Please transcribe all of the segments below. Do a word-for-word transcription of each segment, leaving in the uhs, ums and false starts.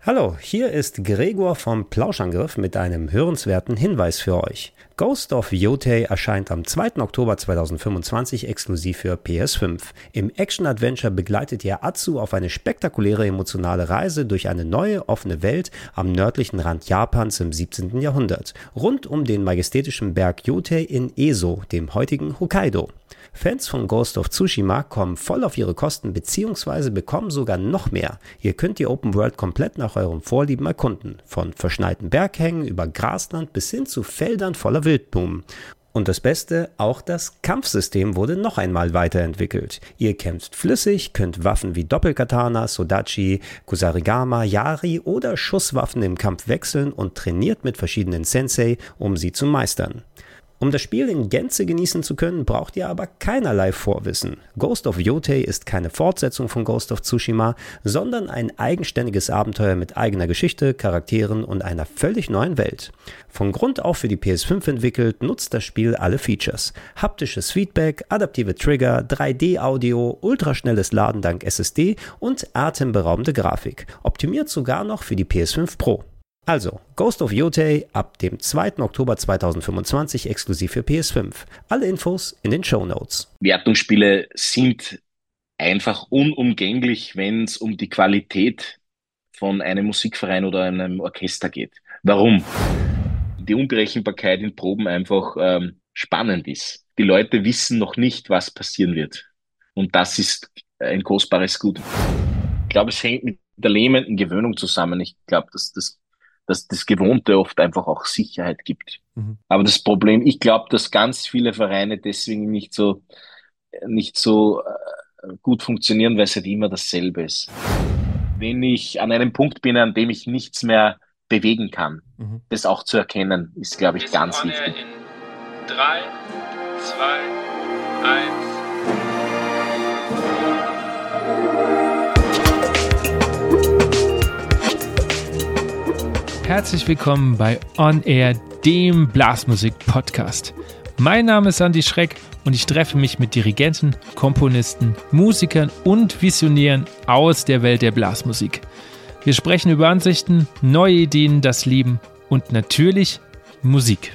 Hallo, hier ist Gregor vom Plauschangriff mit einem hörenswerten Hinweis für euch. Ghost of Yotei erscheint am zweiten Oktober zweitausendfünfundzwanzig exklusiv für P S fünf. Im Action-Adventure begleitet ihr Atsu auf eine spektakuläre emotionale Reise durch eine neue, offene Welt am nördlichen Rand Japans im siebzehnten Jahrhundert, rund um den majestätischen Berg Yotei in Eso, dem heutigen Hokkaido. Fans von Ghost of Tsushima kommen voll auf ihre Kosten bzw. bekommen sogar noch mehr. Ihr könnt die Open World komplett nach euren Vorlieben erkunden, von verschneiten Berghängen über Grasland bis hin zu Feldern voller Wildblumen. Und das Beste, auch das Kampfsystem wurde noch einmal weiterentwickelt. Ihr kämpft flüssig, könnt Waffen wie Doppelkatana, Sodachi, Kusarigama, Yari oder Schusswaffen im Kampf wechseln und trainiert mit verschiedenen Sensei, um sie zu meistern. Um das Spiel in Gänze genießen zu können, braucht ihr aber keinerlei Vorwissen. Ghost of Yotei ist keine Fortsetzung von Ghost of Tsushima, sondern ein eigenständiges Abenteuer mit eigener Geschichte, Charakteren und einer völlig neuen Welt. Von Grund auf für die P S fünf entwickelt, nutzt das Spiel alle Features. Haptisches Feedback, adaptive Trigger, drei D Audio, ultraschnelles Laden dank S S D und atemberaubende Grafik. Optimiert sogar noch für die P S fünf Pro. Also, Ghost of Yotei ab dem zweiten Oktober zweitausendfünfundzwanzig exklusiv für P S fünf. Alle Infos in den Shownotes. Wertungsspiele sind einfach unumgänglich, wenn es um die Qualität von einem Musikverein oder einem Orchester geht. Warum? Die Unberechenbarkeit in Proben einfach ähm, spannend ist. Die Leute wissen noch nicht, was passieren wird. Und das ist ein kostbares Gut. Ich glaube, es hängt mit der lähmenden Gewöhnung zusammen. Ich glaube, dass das dass das Gewohnte oft einfach auch Sicherheit gibt. Mhm. Aber das Problem, ich glaube, dass ganz viele Vereine deswegen nicht so nicht so äh, gut funktionieren, weil es halt immer dasselbe ist. Wenn ich an einem Punkt bin, an dem ich nichts mehr bewegen kann, mhm. das auch zu erkennen, ist, glaube ich, ganz wichtig. In drei, zwei, eins. Herzlich willkommen bei On Air, dem Blasmusik-Podcast. Mein Name ist Andi Schreck und ich treffe mich mit Dirigenten, Komponisten, Musikern und Visionären aus der Welt der Blasmusik. Wir sprechen über Ansichten, neue Ideen, das Leben und natürlich Musik.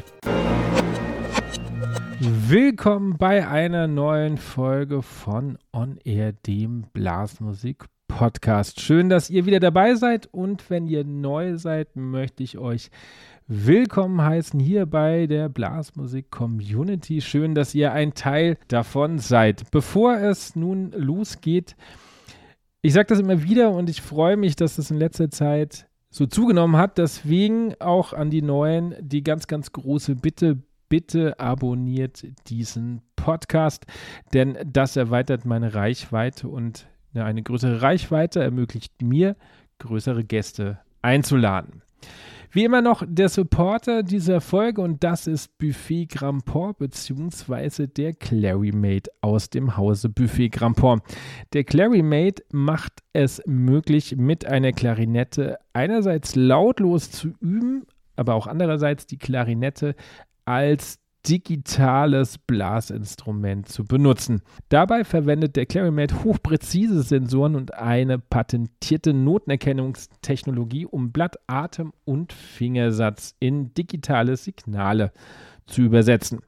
Willkommen bei einer neuen Folge von On Air, dem Blasmusik-Podcast. Podcast. Schön, dass ihr wieder dabei seid und wenn ihr neu seid, möchte ich euch willkommen heißen hier bei der Blasmusik Community. Schön, dass ihr ein Teil davon seid. Bevor es nun losgeht, ich sage das immer wieder und ich freue mich, dass es in letzter Zeit so zugenommen hat. Deswegen auch an die Neuen die ganz, ganz große Bitte, bitte abonniert diesen Podcast, denn das erweitert meine Reichweite und eine größere Reichweite ermöglicht mir, größere Gäste einzuladen. Wie immer noch der Supporter dieser Folge und das ist Buffet Grandport bzw. der Clarymate aus dem Hause Buffet Grandport. Der Clarymate macht es möglich, mit einer Klarinette einerseits lautlos zu üben, aber auch andererseits die Klarinette als digitales Blasinstrument zu benutzen. Dabei verwendet der Clarymate hochpräzise Sensoren und eine patentierte Notenerkennungstechnologie, um Blatt, Atem und Fingersatz in digitale Signale zu übersetzen.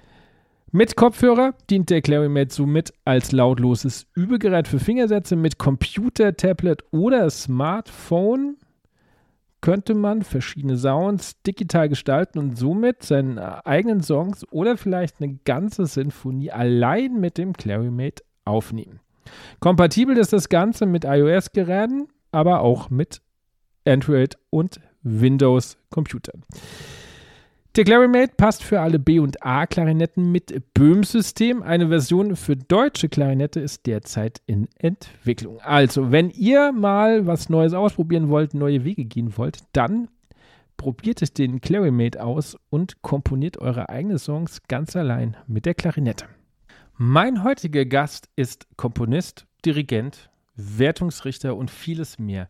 Mit Kopfhörer dient der Clarymate somit als lautloses Übegerät für Fingersätze. Mit Computer, Tablet oder Smartphone könnte man verschiedene Sounds digital gestalten und somit seine eigenen Songs oder vielleicht eine ganze Sinfonie allein mit dem Clarymate aufnehmen. Kompatibel ist das Ganze mit iOS-Geräten, aber auch mit Android- und Windows-Computern. Der Clarymate passt für alle B- und A-Klarinetten mit Böhm-System. Eine Version für deutsche Klarinette ist derzeit in Entwicklung. Also, wenn ihr mal was Neues ausprobieren wollt, neue Wege gehen wollt, dann probiert es den Clarymate aus und komponiert eure eigenen Songs ganz allein mit der Klarinette. Mein heutiger Gast ist Komponist, Dirigent, Wertungsrichter und vieles mehr.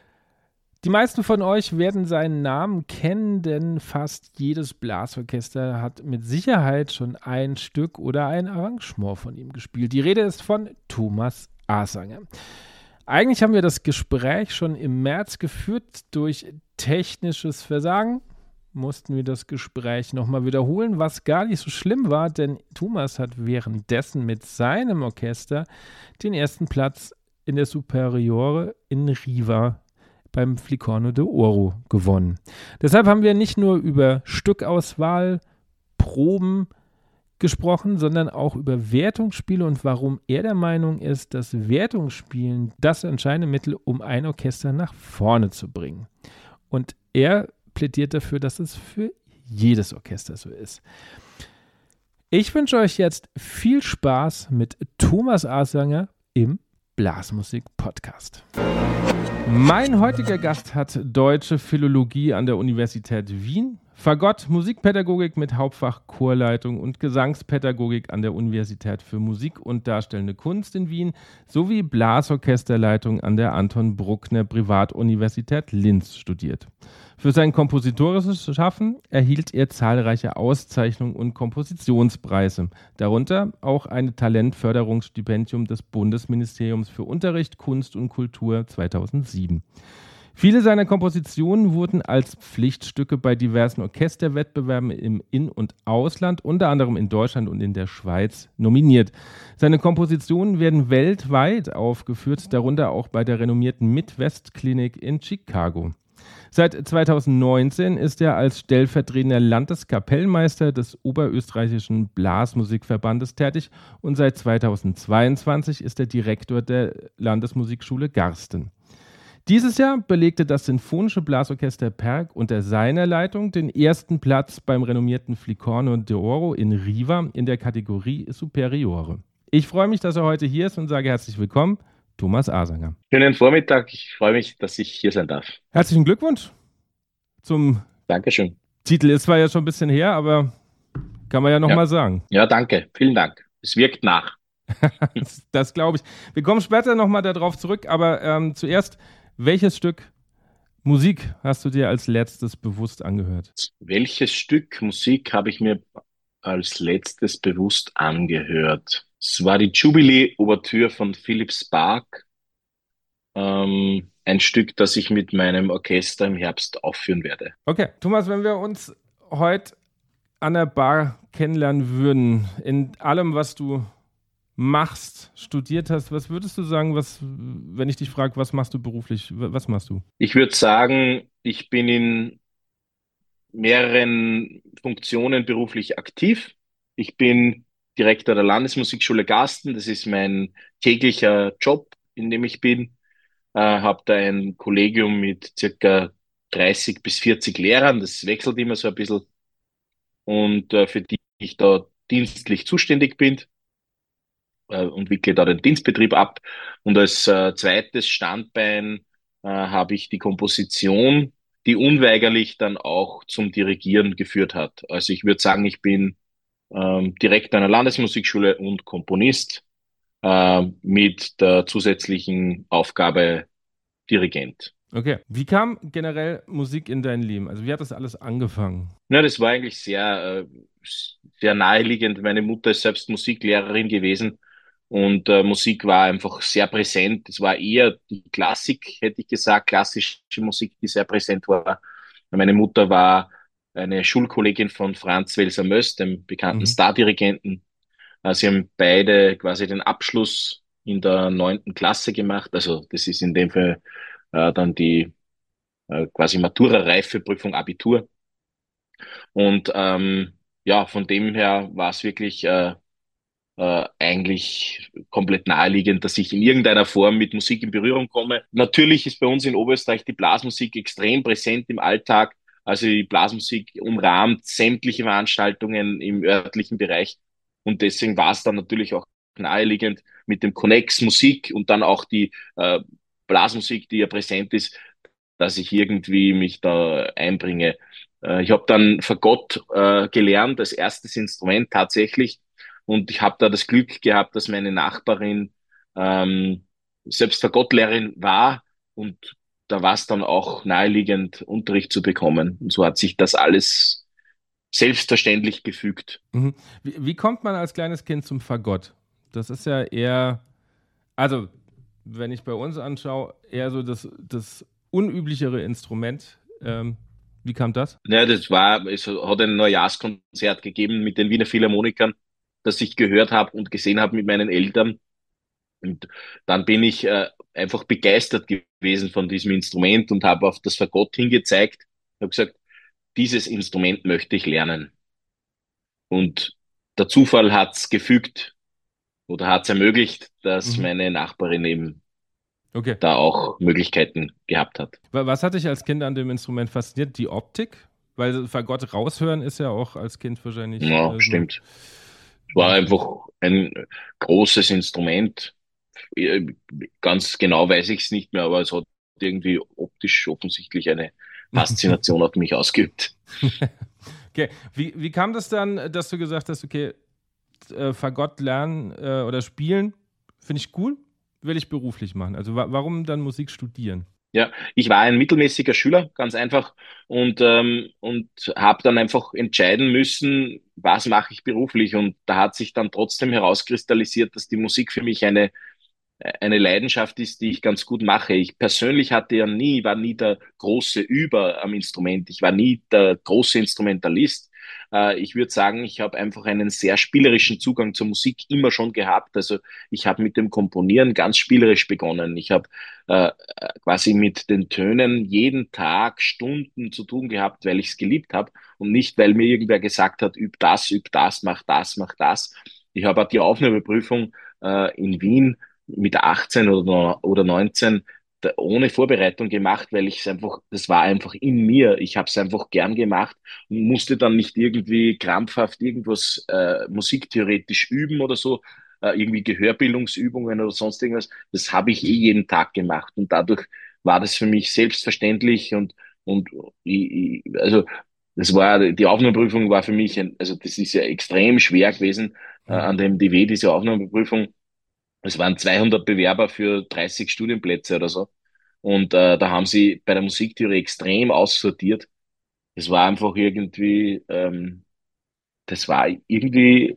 Die meisten von euch werden seinen Namen kennen, denn fast jedes Blasorchester hat mit Sicherheit schon ein Stück oder ein Arrangement von ihm gespielt. Die Rede ist von Thomas Asanger. Eigentlich haben wir das Gespräch schon im März geführt. Durch technisches Versagen mussten wir das Gespräch nochmal wiederholen, was gar nicht so schlimm war, denn Thomas hat währenddessen mit seinem Orchester den ersten Platz in der Superiore in Riva beim Flicorno d'Oro gewonnen. Deshalb haben wir nicht nur über Stückauswahl, Proben gesprochen, sondern auch über Wertungsspiele und warum er der Meinung ist, dass Wertungsspielen das entscheidende Mittel, um ein Orchester nach vorne zu bringen. Und er plädiert dafür, dass es für jedes Orchester so ist. Ich wünsche euch jetzt viel Spaß mit Thomas Asanger im Blasmusik-Podcast. Mein heutiger Gast hat Deutsche Philologie an der Universität Wien, Fagott, Musikpädagogik mit Hauptfach Chorleitung und Gesangspädagogik an der Universität für Musik und Darstellende Kunst in Wien sowie Blasorchesterleitung an der Anton Bruckner Privatuniversität Linz studiert. Für sein kompositorisches Schaffen erhielt er zahlreiche Auszeichnungen und Kompositionspreise, darunter auch ein Talentförderungsstipendium des Bundesministeriums für Unterricht, Kunst und Kultur zweitausendsieben. Viele seiner Kompositionen wurden als Pflichtstücke bei diversen Orchesterwettbewerben im In- und Ausland, unter anderem in Deutschland und in der Schweiz, nominiert. Seine Kompositionen werden weltweit aufgeführt, darunter auch bei der renommierten Midwest Clinic in Chicago. Seit zweitausendneunzehn ist er als stellvertretender Landeskapellmeister des Oberösterreichischen Blasmusikverbandes tätig und seit zweitausendzweiundzwanzig ist er Direktor der Landesmusikschule Garsten. Dieses Jahr belegte das Sinfonische Blasorchester Perg unter seiner Leitung den ersten Platz beim renommierten Flicorno d'Oro in Riva in der Kategorie Superiore. Ich freue mich, dass er heute hier ist und sage herzlich willkommen, Thomas Asanger. Schönen Vormittag, ich freue mich, dass ich hier sein darf. Herzlichen Glückwunsch zum Dankeschön. Titel. Ist zwar ja schon ein bisschen her, aber kann man ja nochmal Ja. sagen. Ja, danke, vielen Dank. Es wirkt nach. das das glaube ich. Wir kommen später nochmal darauf zurück, aber ähm, zuerst, welches Stück Musik hast du dir als letztes bewusst angehört? Welches Stück Musik habe ich mir als letztes bewusst angehört? Es war die Jubilee-Ouvertüre von Philip Spark. Ähm, ein Stück, das ich mit meinem Orchester im Herbst aufführen werde. Okay, Thomas, wenn wir uns heute an der Bar kennenlernen würden, in allem, was du machst, studiert hast, was würdest du sagen, was, wenn ich dich frage, was machst du beruflich, was machst du? Ich würde sagen, ich bin in mehreren Funktionen beruflich aktiv. Ich bin Direktor der Landesmusikschule Garsten. Das ist mein täglicher Job, in dem ich bin. Äh, habe da ein Kollegium mit circa dreißig bis vierzig Lehrern. Das wechselt immer so ein bisschen. Und äh, für die ich da dienstlich zuständig bin, äh, und wickle da den Dienstbetrieb ab. Und als äh, zweites Standbein äh, habe ich die Komposition, die unweigerlich dann auch zum Dirigieren geführt hat. Also ich würde sagen, ich bin ähm, Direktor einer Landesmusikschule und Komponist äh, mit der zusätzlichen Aufgabe Dirigent. Okay. Wie kam generell Musik in dein Leben? Also wie hat das alles angefangen? Ja, das war eigentlich sehr, äh, sehr naheliegend. Meine Mutter ist selbst Musiklehrerin gewesen und äh, Musik war einfach sehr präsent. Es war eher die Klassik, hätte ich gesagt, klassische Musik, die sehr präsent war. Meine Mutter war eine Schulkollegin von Franz Welser-Möst, dem bekannten Mhm. Stardirigenten. Äh, Sie haben beide quasi den Abschluss in der neunten Klasse gemacht. Also das ist in dem Fall äh, dann die äh, quasi Matura-Reifeprüfung, Abitur. Und ähm, ja, von dem her war es wirklich äh, äh, eigentlich komplett naheliegend, dass ich in irgendeiner Form mit Musik in Berührung komme. Natürlich ist bei uns in Oberösterreich die Blasmusik extrem präsent im Alltag. Also die Blasmusik umrahmt sämtliche Veranstaltungen im örtlichen Bereich. Und deswegen war es dann natürlich auch naheliegend mit dem Connex Musik und dann auch die äh, Blasmusik, die ja präsent ist, dass ich irgendwie mich da einbringe. Äh, ich habe dann Fagott äh, gelernt als erstes Instrument tatsächlich und ich habe da das Glück gehabt, dass meine Nachbarin ähm, selbst Fagottlehrerin war und da war es dann auch naheliegend, Unterricht zu bekommen. Und so hat sich das alles selbstverständlich gefügt. Mhm. Wie, wie kommt man als kleines Kind zum Fagott? Das ist ja eher, also wenn ich bei uns anschaue, eher so das, das unüblichere Instrument. Ähm, wie kam das? Ja, das war, es hat ein Neujahrskonzert gegeben mit den Wiener Philharmonikern, das ich gehört habe und gesehen habe mit meinen Eltern. Und dann bin ich äh, einfach begeistert gewesen von diesem Instrument und habe auf das Fagott hingezeigt, habe gesagt, dieses Instrument möchte ich lernen. Und der Zufall hat's gefügt oder hat's ermöglicht, dass Mhm. meine Nachbarin eben Okay. da auch Möglichkeiten gehabt hat. Wa- Was hat dich als Kind an dem Instrument fasziniert? Die Optik? Weil Fagott raushören ist ja auch als Kind wahrscheinlich Ja, äh, so. stimmt. Es war einfach ein großes Instrument. Äh, Ganz genau weiß ich es nicht mehr, aber es hat irgendwie optisch offensichtlich eine Faszination auf mich ausgeübt. Okay, wie, wie kam das dann, dass du gesagt hast, okay, äh, Fagott lernen äh, oder spielen, finde ich cool, will ich beruflich machen. Also wa warum dann Musik studieren? Ja, ich war ein mittelmäßiger Schüler, ganz einfach, und ähm, und habe dann einfach entscheiden müssen, was mache ich beruflich. Und da hat sich dann trotzdem herauskristallisiert, dass die Musik für mich eine eine Leidenschaft ist, die ich ganz gut mache. Ich persönlich hatte ja nie, war nie der große Über am Instrument. Ich war nie der große Instrumentalist. Äh, ich würde sagen, ich habe einfach einen sehr spielerischen Zugang zur Musik immer schon gehabt. Also ich habe mit dem Komponieren ganz spielerisch begonnen. Ich habe äh, quasi mit den Tönen jeden Tag Stunden zu tun gehabt, weil ich es geliebt habe und nicht, weil mir irgendwer gesagt hat, üb das, üb das, mach das, mach das. Ich habe die Aufnahmeprüfung äh, in Wien mit achtzehn oder, oder neunzehn da, ohne Vorbereitung gemacht, weil ich es einfach, das war einfach in mir. Ich habe es einfach gern gemacht und musste dann nicht irgendwie krampfhaft irgendwas äh, musiktheoretisch üben oder so, äh, irgendwie Gehörbildungsübungen oder sonst irgendwas. Das habe ich eh jeden Tag gemacht und dadurch war das für mich selbstverständlich und und ich, ich, also das war die Aufnahmeprüfung war für mich ein, also das ist ja extrem schwer gewesen äh, Mhm. an der M D W diese Aufnahmeprüfung. Es waren zweihundert Bewerber für dreißig Studienplätze oder so. Und äh, da haben sie bei der Musiktheorie extrem aussortiert. Es war einfach irgendwie, ähm, das war irgendwie,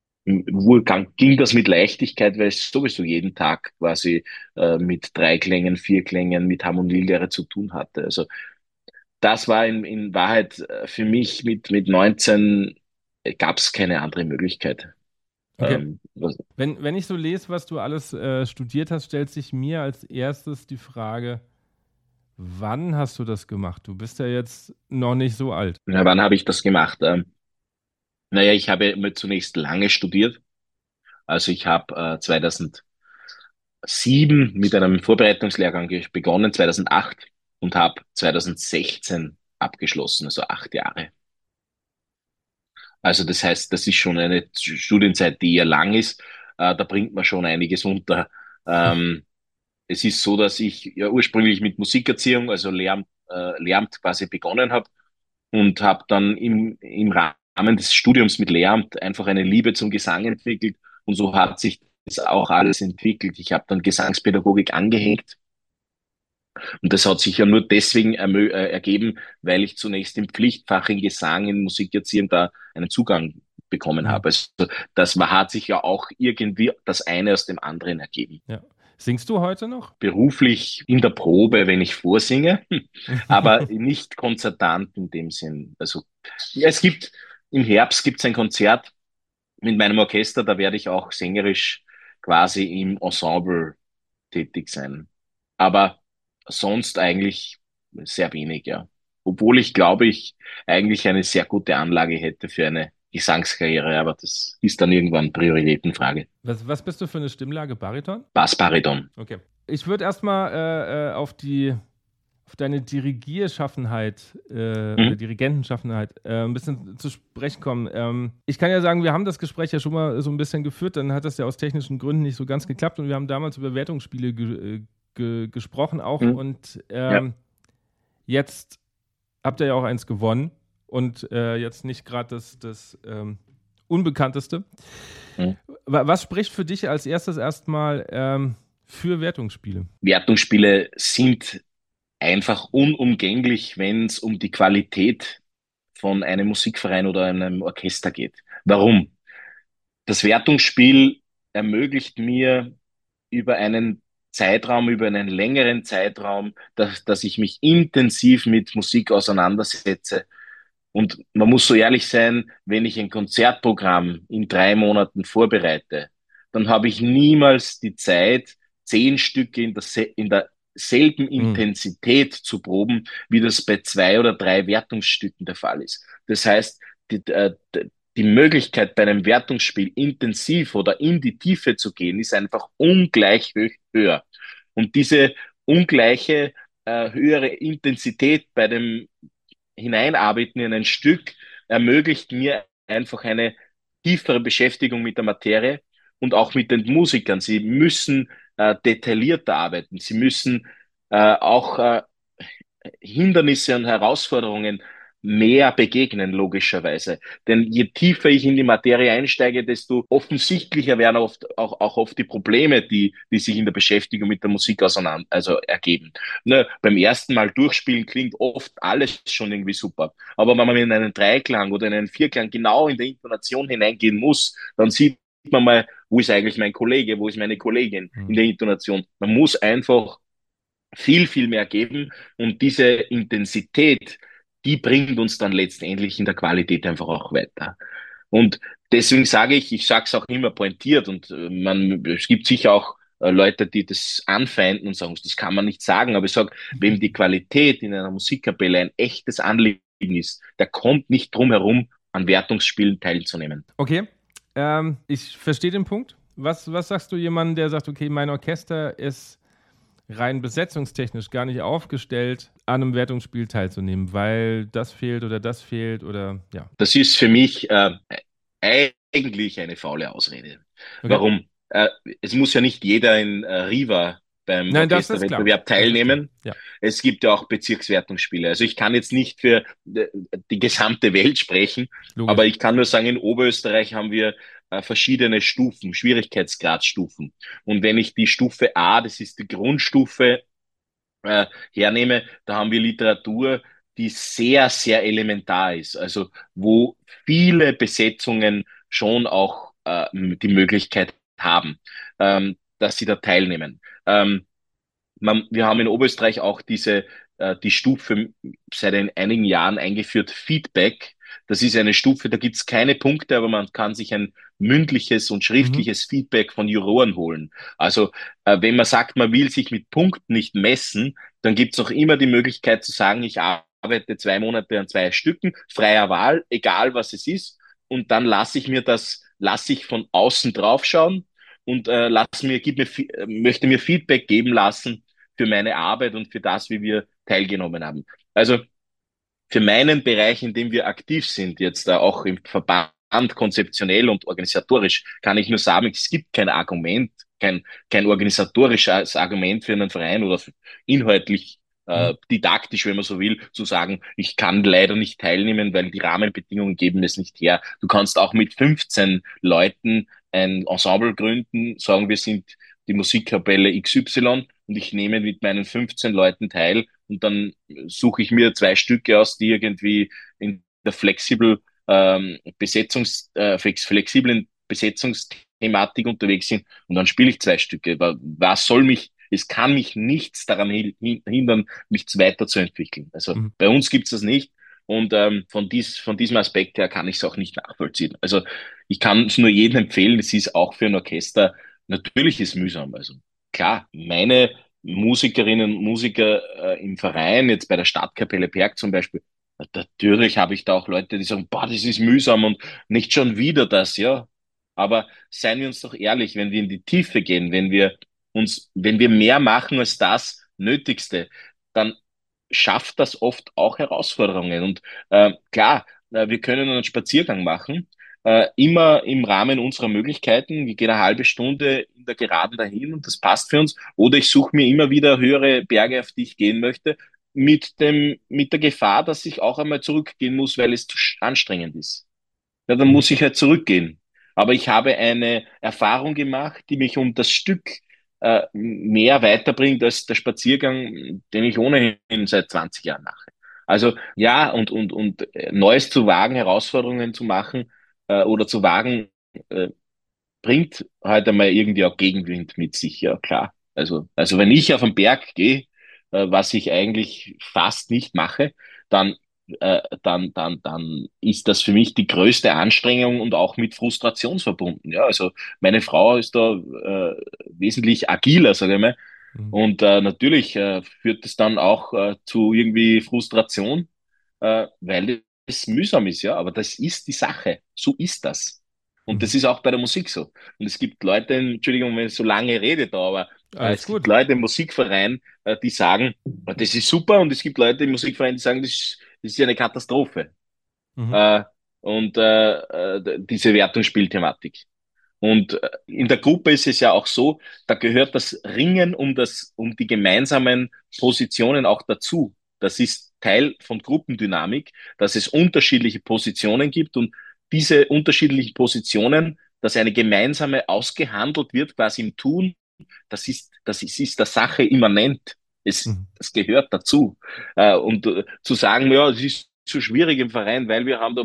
wohl gang- ging das mit Leichtigkeit, weil es sowieso jeden Tag quasi äh, mit Dreiklängen, Vierklängen, mit Harmonielehre zu tun hatte. Also das war in, in Wahrheit äh, für mich mit, mit neunzehn gab es keine andere Möglichkeit. Okay. Ähm, was, Wenn, wenn ich so lese, was du alles äh, studiert hast, stellt sich mir als erstes die Frage, wann hast du das gemacht? Du bist ja jetzt noch nicht so alt. ja, wann habe ich das gemacht? Ähm, naja, ich habe mal zunächst lange studiert. Also ich habe äh, zweitausendsieben mit einem Vorbereitungslehrgang ge- begonnen, zweitausendacht und habe zweitausendsechzehn abgeschlossen, also acht Jahre. Also das heißt, das ist schon eine Studienzeit, die eher lang ist. Äh, da bringt man schon einiges unter. Ähm, es ist so, dass ich ja ursprünglich mit Musikerziehung, also Lehramt, äh, Lehramt quasi begonnen habe und habe dann im, im Rahmen des Studiums mit Lehramt einfach eine Liebe zum Gesang entwickelt und so hat sich das auch alles entwickelt. Ich habe dann Gesangspädagogik angehängt und das hat sich ja nur deswegen ermö- äh, ergeben, weil ich zunächst im Pflichtfach in Gesang, in Musikerziehung da einen Zugang bekommen Mhm. habe. Also das war, hat sich ja auch irgendwie das eine aus dem anderen ergeben. Ja. Singst du heute noch? Beruflich in der Probe, wenn ich vorsinge, aber nicht konzertant in dem Sinn. Also ja, es gibt im Herbst gibt es ein Konzert mit meinem Orchester, da werde ich auch sängerisch quasi im Ensemble tätig sein. Aber sonst eigentlich sehr wenig, ja. Obwohl ich glaube, ich eigentlich eine sehr gute Anlage hätte für eine Gesangskarriere, aber das ist dann irgendwann Prioritätenfrage. Was, was bist du für eine Stimmlage? Bariton? Bassbariton. Okay. Ich würde erstmal äh, äh, auf die auf deine Dirigierschaffenheit äh, oder Mhm. Dirigentenschaffenheit äh, ein bisschen zu sprechen kommen. Ähm, ich kann ja sagen, wir haben das Gespräch ja schon mal so ein bisschen geführt, dann hat das ja aus technischen Gründen nicht so ganz geklappt und wir haben damals über Wertungsspiele ge äh, ge gesprochen auch Mhm. und Ja. ähm, jetzt habt ihr ja auch eins gewonnen und äh, jetzt nicht gerade das, das ähm, Unbekannteste. Mhm. Wa- Was spricht für dich als erstes erstmal ähm, für Wertungsspiele? Wertungsspiele sind einfach unumgänglich, wenn es um die Qualität von einem Musikverein oder einem Orchester geht. Warum? Das Wertungsspiel ermöglicht mir über einen Zeitraum, über einen längeren Zeitraum, dass, dass ich mich intensiv mit Musik auseinandersetze. Und man muss so ehrlich sein, wenn ich ein Konzertprogramm in drei Monaten vorbereite, dann habe ich niemals die Zeit, zehn Stücke in der, in derselben Mhm. Intensität zu proben, wie das bei zwei oder drei Wertungsstücken der Fall ist. Das heißt, die, äh, die Möglichkeit, bei einem Wertungsspiel intensiv oder in die Tiefe zu gehen, ist einfach ungleich höher. Und diese ungleiche, äh, höhere Intensität bei dem Hineinarbeiten in ein Stück ermöglicht mir einfach eine tiefere Beschäftigung mit der Materie und auch mit den Musikern. Sie müssen äh, detaillierter arbeiten. Sie müssen äh, auch äh, Hindernisse und Herausforderungen mehr begegnen, logischerweise. Denn je tiefer ich in die Materie einsteige, desto offensichtlicher werden oft auch, auch oft die Probleme, die, die sich in der Beschäftigung mit der Musik auseinander, also ergeben. Ne, beim ersten Mal durchspielen klingt oft alles schon irgendwie super. Aber wenn man in einen Dreiklang oder in einen Vierklang genau in der Intonation hineingehen muss, dann sieht man mal, wo ist eigentlich mein Kollege, wo ist meine Kollegin in Mhm. der Intonation. Man muss einfach viel, viel mehr geben. Und diese Intensität, die bringt uns dann letztendlich in der Qualität einfach auch weiter. Und deswegen sage ich, ich sage es auch immer pointiert und äh, man, es gibt sicher auch äh, Leute, die das anfeinden und sagen, das kann man nicht sagen, aber ich sage, wem die Qualität in einer Musikkapelle ein echtes Anliegen ist, der kommt nicht drum herum, an Wertungsspielen teilzunehmen. Okay, ähm, ich verstehe den Punkt. Was, was sagst du jemandem, der sagt, okay, mein Orchester ist rein besetzungstechnisch gar nicht aufgestellt, an einem Wertungsspiel teilzunehmen, weil das fehlt oder das fehlt oder ja. Das ist für mich äh, eigentlich eine faule Ausrede. Okay. Warum? Äh, es muss ja nicht jeder in äh, Riva beim Nein, das ist klar. Orchesterwettbewerb Das ist klar. teilnehmen. Ja. Es gibt ja auch Bezirkswertungsspiele. Also ich kann jetzt nicht für äh, die gesamte Welt sprechen, aber Logisch. ich kann nur sagen, in Oberösterreich haben wir äh, verschiedene Stufen, Schwierigkeitsgradstufen. Und wenn ich die Stufe A, das ist die Grundstufe, äh, hernehme, da haben wir Literatur, die sehr, sehr elementar ist. Also wo viele Besetzungen schon auch äh, die Möglichkeit haben, ähm, dass sie da teilnehmen. Ähm, man, wir haben in Oberösterreich auch diese, äh, die Stufe seit ein- einigen Jahren eingeführt, Feedback. Das ist eine Stufe, da gibt's keine Punkte, aber man kann sich ein mündliches und Mhm. schriftliches Feedback von Juroren holen. Also äh, wenn man sagt, man will sich mit Punkten nicht messen, dann gibt's auch immer die Möglichkeit zu sagen, ich arbeite zwei Monate an zwei Stücken, freier Wahl, egal was es ist, und dann lasse ich mir das, lasse ich von außen draufschauen und äh, lass mir, gib mir, äh, möchte mir Feedback geben lassen für meine Arbeit und für das, wie wir teilgenommen haben. Also für meinen Bereich, in dem wir aktiv sind, jetzt da auch im Verband, konzeptionell und organisatorisch, kann ich nur sagen, es gibt kein Argument, kein, kein organisatorisches Argument für einen Verein oder inhaltlich, Mhm. äh, didaktisch, wenn man so will, zu sagen, ich kann leider nicht teilnehmen, weil die Rahmenbedingungen geben es nicht her. Du kannst auch mit fünfzehn Leuten ein Ensemble gründen, sagen, wir sind die Musikkapelle X Y und ich nehme mit meinen fünfzehn Leuten teil und dann suche ich mir zwei Stücke aus, die irgendwie in der flexibel ähm, Besetzungs, äh, flex, flexiblen Besetzungsthematik unterwegs sind und dann spiele ich zwei Stücke. Was soll mich, es kann mich nichts daran hindern, mich weiterzuentwickeln. Also Mhm. bei uns gibt's das nicht. Und ähm, von, dies, von diesem Aspekt her kann ich es auch nicht nachvollziehen. Also ich kann es nur jedem empfehlen, es ist auch für ein Orchester, natürlich ist mühsam. Also klar, meine Musikerinnen und Musiker äh, im Verein, jetzt bei der Stadtkapelle Berg zum Beispiel, natürlich habe ich da auch Leute, die sagen, boah, das ist mühsam und nicht schon wieder das, ja. Aber seien wir uns doch ehrlich, wenn wir in die Tiefe gehen, wenn wir uns, wenn wir mehr machen als das Nötigste, dann schafft das oft auch Herausforderungen. Und äh, klar, äh, wir können einen Spaziergang machen, äh, immer im Rahmen unserer Möglichkeiten. Wir gehen eine halbe Stunde in der Geraden dahin und das passt für uns. Oder ich suche mir immer wieder höhere Berge, auf die ich gehen möchte, mit dem, mit der Gefahr, dass ich auch einmal zurückgehen muss, weil es zu sch- anstrengend ist. Ja, dann Mhm. muss ich halt zurückgehen. Aber ich habe eine Erfahrung gemacht, die mich um das Stück äh, mehr weiterbringt als der Spaziergang, den ich ohnehin seit zwanzig Jahren mache. Also ja, und, und, und äh, Neues zu wagen, Herausforderungen zu machen äh, oder zu wagen, äh, bringt halt einmal irgendwie auch Gegenwind mit sich, ja klar. Also, also wenn ich auf den Berg gehe, äh, was ich eigentlich fast nicht mache, dann, äh, dann, dann, dann ist das für mich die größte Anstrengung und auch mit Frustration verbunden. Ja, also meine Frau ist da äh, wesentlich agiler, sage ich mal. Mhm. Und äh, natürlich äh, führt es dann auch äh, zu irgendwie Frustration, äh, weil es mühsam ist, ja. Aber das ist die Sache. So ist das. Und Mhm. das ist auch bei der Musik so. Und es gibt Leute, Entschuldigung, wenn ich so lange rede da, aber äh, Alles es gibt gut. Leute im Musikverein, äh, die sagen, "Ah, das ist super", und es gibt Leute im Musikverein, die sagen, das ist, das ist ja eine Katastrophe. Mhm. Äh, und äh, äh, diese Wertungsspielthematik. Und äh, in der Gruppe ist es ja auch so, da gehört das Ringen um das, um die gemeinsamen Positionen auch dazu. Das ist Teil von Gruppendynamik, dass es unterschiedliche Positionen gibt und diese unterschiedlichen Positionen, dass eine gemeinsame ausgehandelt wird, quasi im Tun, das ist, das ist, ist der Sache immanent. Es, Mhm. das gehört dazu. Äh, und äh, zu sagen, ja, es ist so schwierig im Verein, weil wir haben da,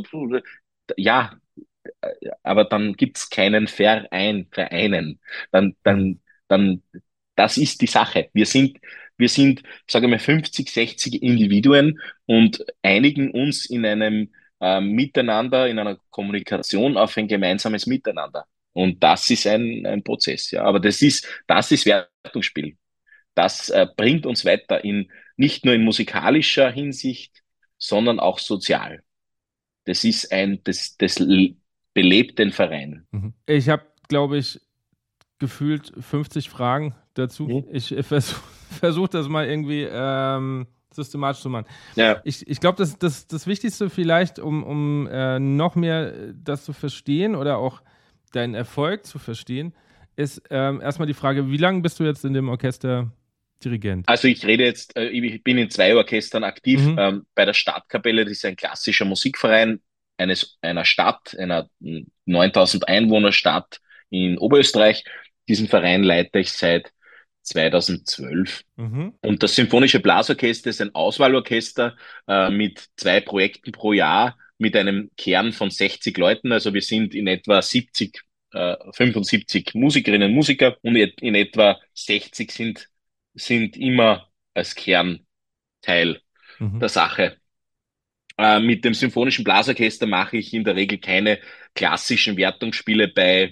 ja, aber dann gibt's keinen Verein, Vereinen. Dann, Mhm. dann, dann, das ist die Sache. Wir sind, wir sind, sage ich mal, fünfzig, sechzig Individuen und einigen uns in einem äh, Miteinander, in einer Kommunikation auf ein gemeinsames Miteinander. Und das ist ein, ein Prozess, ja. Aber das ist, das ist Wertungsspiel. Das äh, bringt uns weiter in, nicht nur in musikalischer Hinsicht, sondern auch sozial. Das ist ein, das, das belebt den Verein. Mhm. Ich habe, glaube ich, gefühlt fünfzig Fragen dazu. Mhm. Ich äh, versuche versuch das mal irgendwie ähm, systematisch zu machen. Ja, Ich, ich glaube, das, das, das Wichtigste vielleicht, um, um äh, noch mehr das zu verstehen oder auch deinen Erfolg zu verstehen, ist ähm, erstmal die Frage, wie lange bist du jetzt in dem Orchester Dirigent? also ich rede jetzt, äh, ich bin in zwei Orchestern aktiv. Mhm. Ähm, bei der Stadtkapelle, das ist ein klassischer Musikverein eines, einer Stadt, einer neuntausend Einwohner Stadt in Oberösterreich. Diesen Verein leite ich seit zweitausendzwölf. Mhm. Und das Symphonische Blasorchester ist ein Auswahlorchester äh, mit zwei Projekten pro Jahr, mit einem Kern von sechzig Leuten. Also wir sind in etwa siebzig, äh, fünfundsiebzig Musikerinnen und Musiker und in etwa sechzig sind, sind immer als Kern Teil Mhm. der Sache. Äh, mit dem Symphonischen Blasorchester mache ich in der Regel keine klassischen Wertungsspiele bei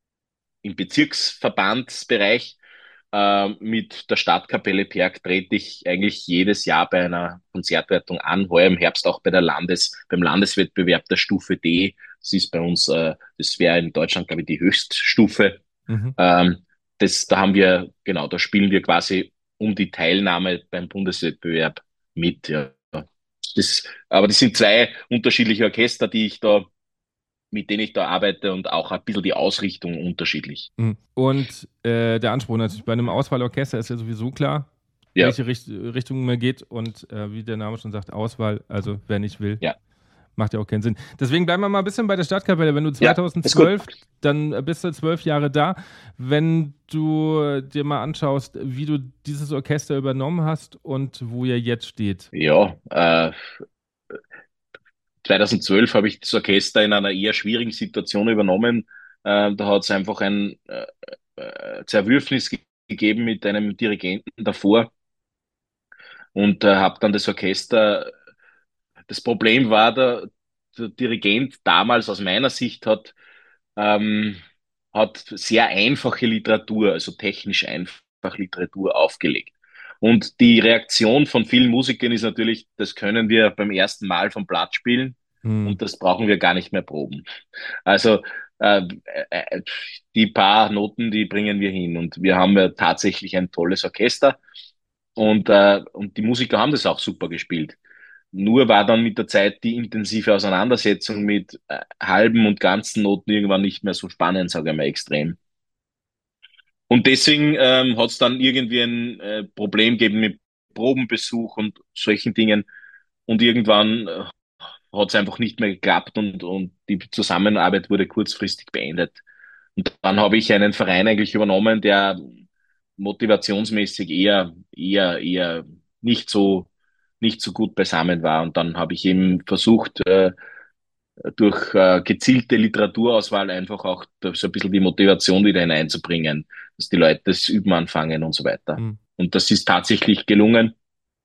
im Bezirksverbandsbereich. Äh, mit der Stadtkapelle Perg trete ich eigentlich jedes Jahr bei einer Konzertwertung an, heuer im Herbst auch bei der Landes, beim Landeswettbewerb der Stufe D. Das ist bei uns, äh, das wäre in Deutschland, glaube ich, die Höchststufe. Mhm. Ähm, das, da haben wir, genau, da spielen wir quasi um die Teilnahme beim Bundeswettbewerb mit. Ja. Das, aber das sind zwei unterschiedliche Orchester, die ich da, mit denen ich da arbeite und auch ein bisschen die Ausrichtung unterschiedlich. Mhm. Und äh, der Anspruch natürlich bei einem Auswahlorchester ist ja sowieso klar, Ja, welche Richt Richtung man geht und äh, wie der Name schon sagt, Auswahl, also wer nicht will, ja, macht ja auch keinen Sinn. Deswegen bleiben wir mal ein bisschen bei der Stadtkapelle. Wenn du ja, ist gut. zweitausendzwölf, dann bist du zwölf Jahre da. Wenn du dir mal anschaust, wie du dieses Orchester übernommen hast und wo ihr jetzt steht. Ja, äh, zweitausendzwölf habe ich das Orchester in einer eher schwierigen Situation übernommen. Äh, da hat es einfach ein äh, äh, Zerwürfnis ge gegeben mit einem Dirigenten davor und äh, habe dann das Orchester. Das Problem war, der, der Dirigent damals aus meiner Sicht hat, ähm, hat sehr einfache Literatur, also technisch einfach Literatur aufgelegt. Und die Reaktion von vielen Musikern ist natürlich, das können wir beim ersten Mal vom Blatt spielen Hm. und das brauchen wir gar nicht mehr proben. Also äh, äh, die paar Noten, die bringen wir hin und wir haben ja tatsächlich ein tolles Orchester und, äh, und die Musiker haben das auch super gespielt. Nur war dann mit der Zeit die intensive Auseinandersetzung mit äh, halben und ganzen Noten irgendwann nicht mehr so spannend, sage ich mal, extrem. Und deswegen ähm, hat es dann irgendwie ein äh, Problem gegeben mit Probenbesuch und solchen Dingen. Und irgendwann äh, hat es einfach nicht mehr geklappt und, und die Zusammenarbeit wurde kurzfristig beendet. Und dann habe ich einen Verein eigentlich übernommen, der motivationsmäßig eher, eher, eher nicht so, nicht so gut beisammen war. Und dann habe ich eben versucht, äh, durch äh, gezielte Literaturauswahl einfach auch so ein bisschen die Motivation wieder hineinzubringen, dass die Leute das Üben anfangen und so weiter. Mhm. Und das ist tatsächlich gelungen.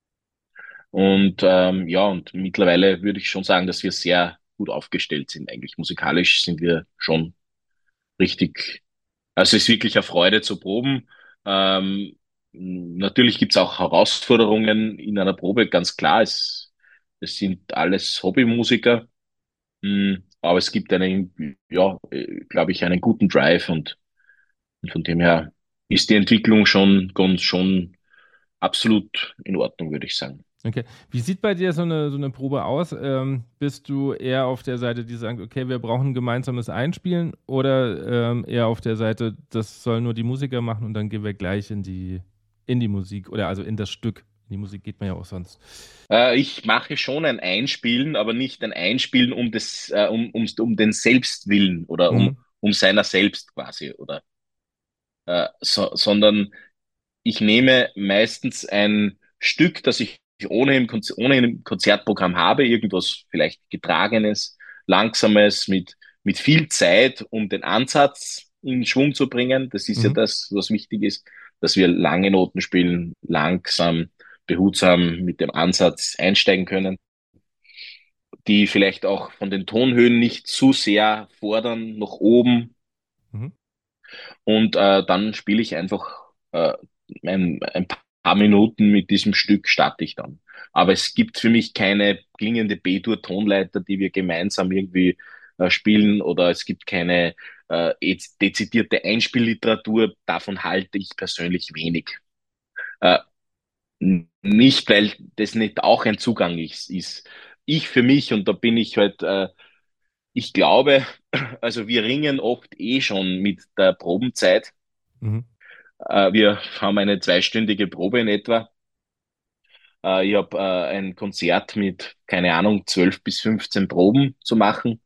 Und ähm, ja, und mittlerweile würde ich schon sagen, dass wir sehr gut aufgestellt sind. Eigentlich musikalisch sind wir schon richtig. Also es ist wirklich eine Freude zu proben. Ähm, natürlich gibt's auch Herausforderungen in einer Probe, ganz klar. Es, es sind alles Hobbymusiker, mh, aber es gibt einen, ja, glaube ich, einen guten Drive und, und von dem her ist die Entwicklung schon, ganz- schon absolut in Ordnung, würde ich sagen. Okay. Wie sieht bei dir so eine, so eine Probe aus? Ähm, bist du eher auf der Seite, die sagt, okay, wir brauchen ein gemeinsames Einspielen oder ähm, eher auf der Seite, das sollen nur die Musiker machen und dann gehen wir gleich in die, in die Musik oder also in das Stück. In die Musik geht man ja auch sonst. Äh, ich mache schon ein Einspielen, aber nicht ein Einspielen um des, äh, um, um, um den Selbstwillen oder um, Mhm. um seiner selbst quasi, oder, äh, so, sondern ich nehme meistens ein Stück, das ich ohnehin, im Konz- ohnehin im Konzertprogramm habe, irgendwas vielleicht Getragenes, Langsames, mit, mit viel Zeit, um den Ansatz in Schwung zu bringen. Das ist ja Mhm. das, was wichtig ist, dass wir lange Noten spielen, langsam, behutsam mit dem Ansatz einsteigen können, die vielleicht auch von den Tonhöhen nicht zu sehr fordern nach oben. Mhm. Und äh, dann spiele ich einfach äh, ein, ein paar Minuten mit diesem Stück starte ich dann. Aber es gibt für mich keine klingende B-Dur-Tonleiter, die wir gemeinsam irgendwie äh, spielen, oder es gibt keine äh, dezidierte Einspielliteratur. Davon halte ich persönlich wenig. Äh, Nicht, weil das nicht auch ein Zugang ist. ist. Ich für mich, und da bin ich halt, äh, ich glaube, also wir ringen oft eh schon mit der Probenzeit. Mhm. Äh, wir haben eine zweistündige Probe in etwa. Äh, ich habe äh, ein Konzert mit, keine Ahnung, zwölf bis fünfzehn Proben zu machen.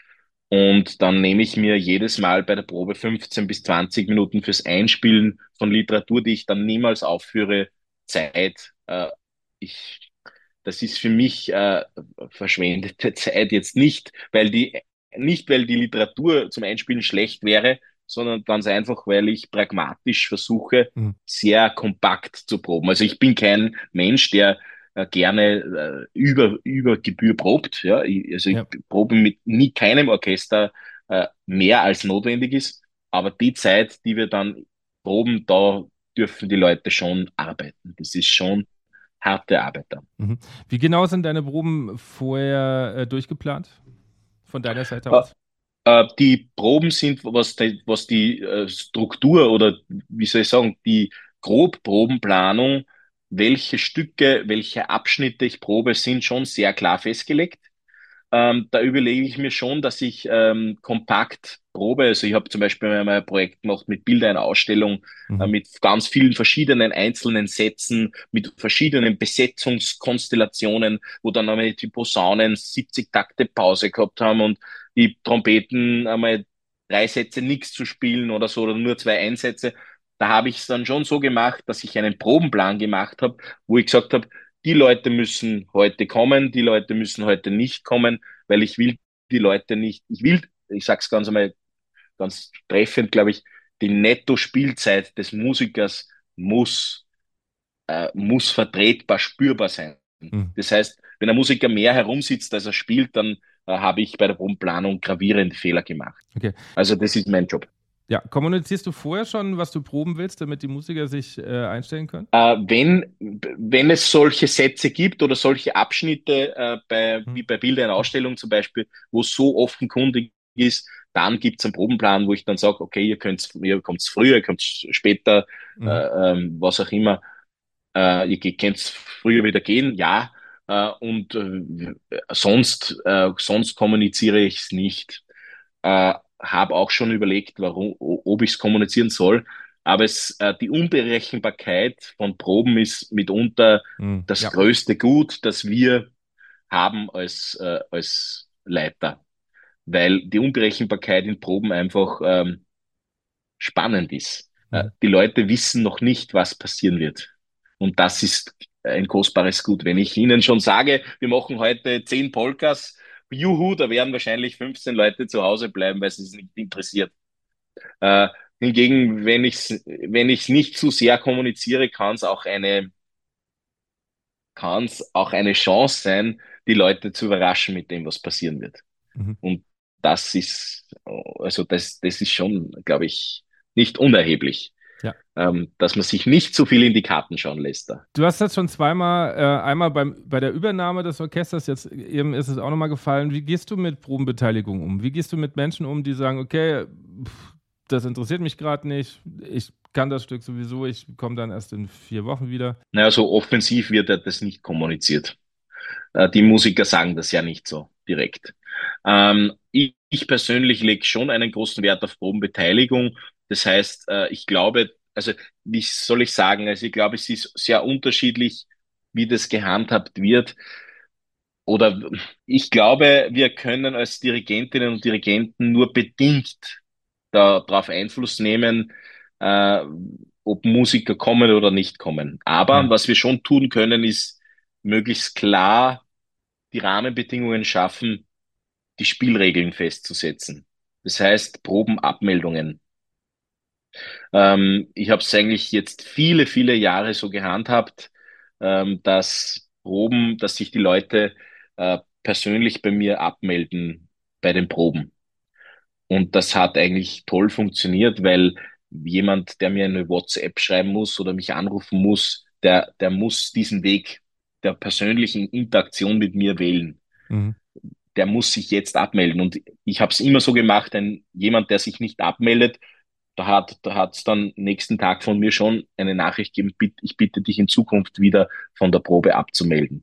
Und dann nehme ich mir jedes Mal bei der Probe fünfzehn bis zwanzig Minuten fürs Einspielen von Literatur, die ich dann niemals aufführe, Zeit. Äh, ich, das ist für mich äh, verschwendete Zeit jetzt nicht, weil die, nicht weil die Literatur zum Einspielen schlecht wäre, sondern ganz einfach, weil ich pragmatisch versuche, Mhm. sehr kompakt zu proben. Also ich bin kein Mensch, der äh, gerne äh, über, über Gebühr probt. Ja? Ich, also ich Ja. probe mit nie keinem Orchester äh, mehr als notwendig ist. Aber die Zeit, die wir dann proben, da dürfen die Leute schon arbeiten. Das ist schon harte Arbeit dann. Mhm. Wie genau sind deine Proben vorher äh, durchgeplant? Von deiner Seite Äh, aus? äh, die Proben sind, was die, was die äh, Struktur oder wie soll ich sagen, die Grobprobenplanung, welche Stücke, welche Abschnitte ich probe, sind schon sehr klar festgelegt. Ähm, da überlege ich mir schon, dass ich ähm, kompakt probe. Also ich habe zum Beispiel mal ein Projekt gemacht mit Bilder einer Ausstellung, äh, Mhm. mit ganz vielen verschiedenen einzelnen Sätzen, mit verschiedenen Besetzungskonstellationen, wo dann einmal die Posaunen siebzig Takte Pause gehabt haben und die Trompeten einmal drei Sätze nichts zu spielen oder so, oder nur zwei Einsätze. Da habe ich es dann schon so gemacht, dass ich einen Probenplan gemacht habe, wo ich gesagt habe, die Leute müssen heute kommen, die Leute müssen heute nicht kommen, weil ich will die Leute nicht, ich will, ich sag's ganz einmal ganz treffend, glaube ich, die Netto-Spielzeit des Musikers muss, äh, muss vertretbar spürbar sein. Mhm. Das heißt, wenn ein Musiker mehr herumsitzt, als er spielt, dann äh, habe ich bei der Probenplanung gravierende Fehler gemacht. Okay. Also das ist mein Job. Ja, kommunizierst du vorher schon, was du proben willst, damit die Musiker sich äh, einstellen können? Äh, wenn, wenn es solche Sätze gibt oder solche Abschnitte, äh, bei, Mhm. wie bei Bilder in Ausstellung zum Beispiel, wo es so offenkundig ist, dann gibt es einen Probenplan, wo ich dann sage, okay, ihr könnt, ihr kommt früher, ihr kommt später, äh, Mhm. ähm, was auch immer, äh, ihr könnt früher wieder gehen, ja, äh, und äh, sonst, äh, sonst kommuniziere ich es nicht. Äh, Habe auch schon überlegt, warum, ob ich es kommunizieren soll. Aber es, äh, die Unberechenbarkeit von Proben ist mitunter Mhm. das Ja. größte Gut, das wir haben als, äh, als Leiter. Weil die Unberechenbarkeit in Proben einfach ähm, spannend ist. Äh, Mhm. die Leute wissen noch nicht, was passieren wird. Und das ist ein kostbares Gut. Wenn ich Ihnen schon sage, wir machen heute zehn Polkas juhu, da werden wahrscheinlich fünfzehn Leute zu Hause bleiben, weil es es nicht interessiert. Äh, hingegen, wenn ich es wenn ich's nicht zu sehr kommuniziere, kann es auch eine, kann es auch eine Chance sein, die Leute zu überraschen mit dem, was passieren wird. Mhm. Und das ist, also das, das ist schon, glaube ich, nicht unerheblich, Ja. ähm, dass man sich nicht zu viel in die Karten schauen lässt da. Du hast das schon zweimal, äh, einmal beim, bei der Übernahme des Orchesters, jetzt eben ist es auch nochmal gefallen. Wie gehst du mit Probenbeteiligung um? Wie gehst du mit Menschen um, die sagen, okay, pff, das interessiert mich gerade nicht, ich kann das Stück sowieso, ich komme dann erst in vier Wochen wieder. Naja, so offensiv wird ja das nicht kommuniziert. Äh, die Musiker sagen das ja nicht so direkt. Ähm, ich, ich persönlich lege schon einen großen Wert auf Probenbeteiligung. Das heißt, äh, ich glaube, also wie soll ich sagen, also ich glaube, es ist sehr unterschiedlich, wie das gehandhabt wird. Oder ich glaube, wir können als Dirigentinnen und Dirigenten nur bedingt darauf Einfluss nehmen, äh, ob Musiker kommen oder nicht kommen. Aber Ja. was wir schon tun können, ist möglichst klar die Rahmenbedingungen schaffen, die Spielregeln festzusetzen. Das heißt, Probenabmeldungen. Ähm, ich habe es eigentlich jetzt viele, viele Jahre so gehandhabt, ähm, dass Proben, dass sich die Leute äh, persönlich bei mir abmelden bei den Proben. Und das hat eigentlich toll funktioniert, weil jemand, der mir eine WhatsApp schreiben muss oder mich anrufen muss, der, der muss diesen Weg der persönlichen Interaktion mit mir wählen. Mhm. Der muss sich jetzt abmelden. Und ich habe es immer so gemacht, ein jemand, der sich nicht abmeldet, da hat da hat's dann nächsten Tag von mir schon eine Nachricht gegeben, ich bitte dich in Zukunft wieder von der Probe abzumelden.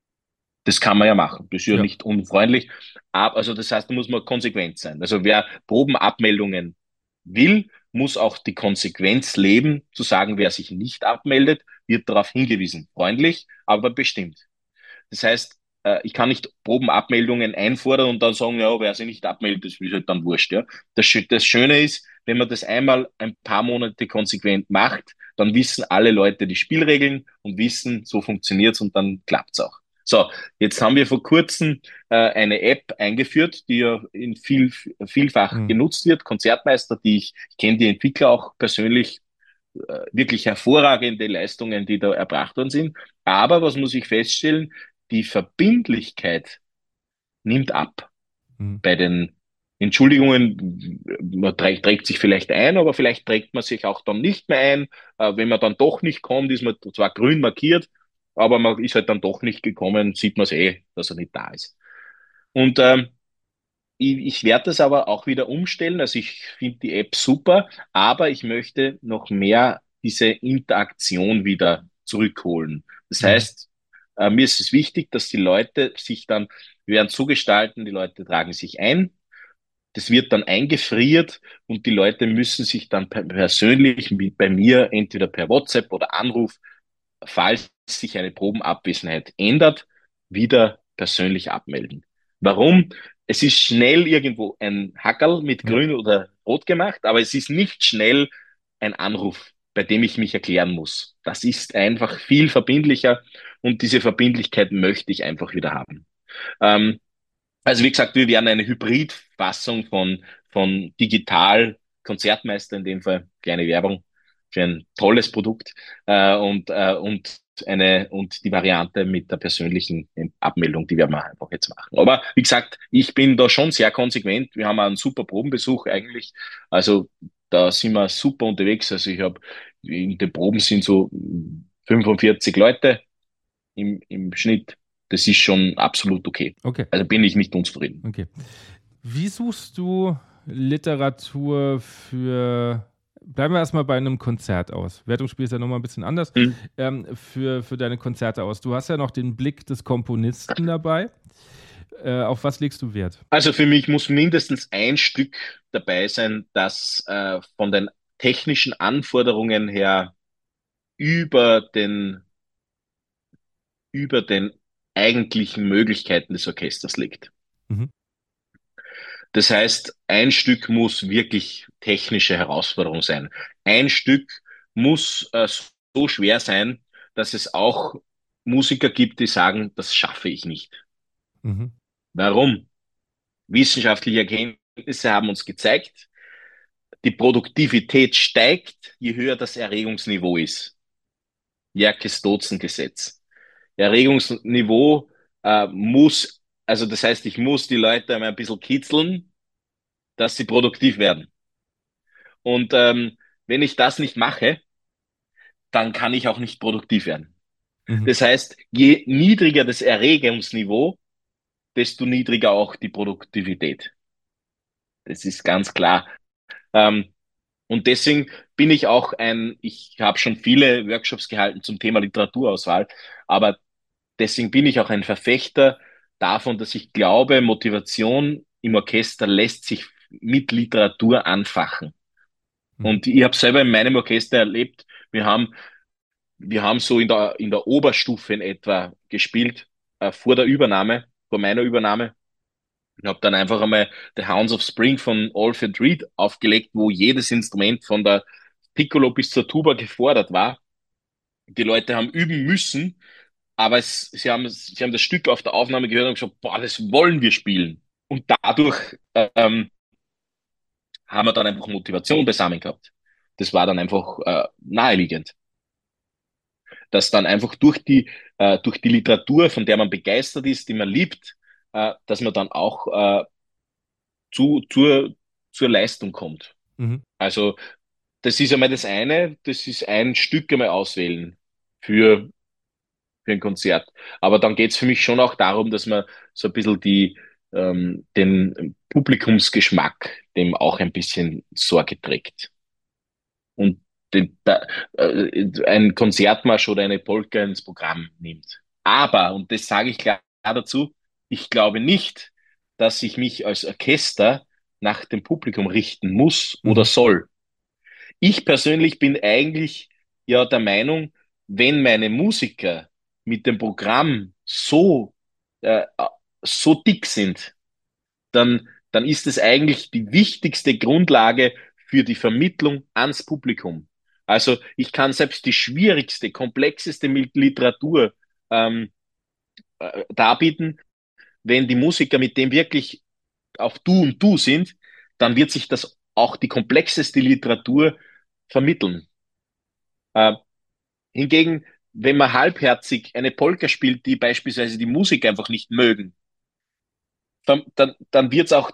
Das kann man ja machen. Das ist ja Ja. nicht unfreundlich. Aber, also das heißt, da muss man konsequent sein. Also wer Probenabmeldungen will, muss auch die Konsequenz leben, zu sagen, wer sich nicht abmeldet, wird darauf hingewiesen. Freundlich, aber bestimmt. Das heißt, äh, ich kann nicht Probenabmeldungen einfordern und dann sagen, ja, wer sich nicht abmeldet, das ist halt dann wurscht. Ja. Das, Schö- das Schöne ist, wenn man das einmal ein paar Monate konsequent macht, dann wissen alle Leute die Spielregeln und wissen, so funktioniert's und dann klappt's auch. So, jetzt haben wir vor kurzem äh, eine App eingeführt, die ja in viel, vielfach Mhm. genutzt wird. Konzertmeister, die ich, ich kenne die Entwickler auch persönlich, äh, wirklich hervorragende Leistungen, die da erbracht worden sind. Aber was muss ich feststellen? Die Verbindlichkeit nimmt ab Mhm. bei den Entschuldigungen. Man trägt, trägt sich vielleicht ein, aber vielleicht trägt man sich auch dann nicht mehr ein. Äh, wenn man dann doch nicht kommt, ist man zwar grün markiert, aber man ist halt dann doch nicht gekommen, sieht man es eh, dass er nicht da ist. Und ähm, ich, ich werde das aber auch wieder umstellen. Also ich finde die App super, aber ich möchte noch mehr diese Interaktion wieder zurückholen. Das Mhm. heißt, äh, mir ist es wichtig, dass die Leute sich dann, wir werden so gestalten, die Leute tragen sich ein, das wird dann eingefriert und die Leute müssen sich dann per persönlich mit bei mir entweder per WhatsApp oder Anruf, falls sich eine Probenabwesenheit ändert, wieder persönlich abmelden. Warum? Es ist schnell irgendwo ein Hackerl mit Ja. grün oder rot gemacht, aber es ist nicht schnell ein Anruf, bei dem ich mich erklären muss. Das ist einfach viel verbindlicher und diese Verbindlichkeit möchte ich einfach wieder haben. Ähm, also wie gesagt, wir werden eine Hybridfassung von, von digital Konzertmeister, in dem Fall kleine Werbung für ein tolles Produkt, äh, und, äh, und eine, und die Variante mit der persönlichen Abmeldung, die werden wir einfach jetzt machen. Aber wie gesagt, ich bin da schon sehr konsequent. Wir haben auch einen super Probenbesuch eigentlich. Also da sind wir super unterwegs. Also ich habe, in den Proben sind so fünfundvierzig Leute im, im Schnitt. Das ist schon absolut okay. Okay. Also bin ich nicht unzufrieden. Okay. Wie suchst du Literatur für, bleiben wir erstmal bei einem Konzert aus. Wertungsspiel ist ja nochmal ein bisschen anders. Hm. Ähm, für, für deine Konzerte aus. Du hast ja noch den Blick des Komponisten dabei. Äh, auf was legst du Wert? Also für mich muss mindestens ein Stück dabei sein, das äh, von den technischen Anforderungen her über den, über den eigentlichen Möglichkeiten des Orchesters liegt. Mhm. Das heißt, ein Stück muss wirklich technische Herausforderung sein. Ein Stück muss äh, so schwer sein, dass es auch Musiker gibt, die sagen, das schaffe ich nicht. Mhm. Warum? Wissenschaftliche Erkenntnisse haben uns gezeigt, die Produktivität steigt, je höher das Erregungsniveau ist. Jerkes-Dodson-Gesetz. Erregungsniveau äh, muss, also das heißt, ich muss die Leute einmal ein bisschen kitzeln, dass sie produktiv werden. Und ähm, wenn ich das nicht mache, dann kann ich auch nicht produktiv werden. Mhm. Das heißt, je niedriger das Erregungsniveau, desto niedriger auch die Produktivität. Das ist ganz klar. Ähm, und deswegen bin ich auch ein, ich habe schon viele Workshops gehalten zum Thema Literaturauswahl, aber deswegen bin ich auch ein Verfechter davon, dass ich glaube, Motivation im Orchester lässt sich mit Literatur anfachen. Mhm. Und ich habe selber in meinem Orchester erlebt, wir haben, wir haben so in der, in der Oberstufe in etwa gespielt, äh, vor der Übernahme, vor meiner Übernahme. Ich habe dann einfach einmal The Hounds of Spring von Alfred Reed aufgelegt, wo jedes Instrument von der Piccolo bis zur Tuba gefordert war. Die Leute haben üben müssen, aber es, sie haben, sie haben das Stück auf der Aufnahme gehört und gesagt, boah, das wollen wir spielen. Und dadurch ähm, haben wir dann einfach Motivation beisammen gehabt. Das war dann einfach äh, naheliegend, dass dann einfach durch die, äh, durch die Literatur, von der man begeistert ist, die man liebt, äh, dass man dann auch äh, zu, zur, zur Leistung kommt. Mhm. Also das ist einmal das eine, das ist ein Stück einmal auswählen für, für ein Konzert. Aber dann geht's für mich schon auch darum, dass man so ein bisschen die, ähm, den Publikumsgeschmack dem auch ein bisschen Sorge trägt. Und den, da, äh, ein Konzertmarsch oder eine Polka ins Programm nimmt. Aber, und das sage ich klar dazu, ich glaube nicht, dass ich mich als Orchester nach dem Publikum richten muss oder Mhm. soll. Ich persönlich bin eigentlich ja der Meinung, wenn meine Musiker mit dem Programm so, äh, so dick sind, dann, dann ist es eigentlich die wichtigste Grundlage für die Vermittlung ans Publikum. Also ich kann selbst die schwierigste, komplexeste Literatur ähm, äh, darbieten, wenn die Musiker mit dem wirklich auf Du und Du sind, dann wird sich das auch die komplexeste Literatur vermitteln. Äh, hingegen, wenn man halbherzig eine Polka spielt, die beispielsweise die Musik einfach nicht mögen, dann, dann, dann wird es auch,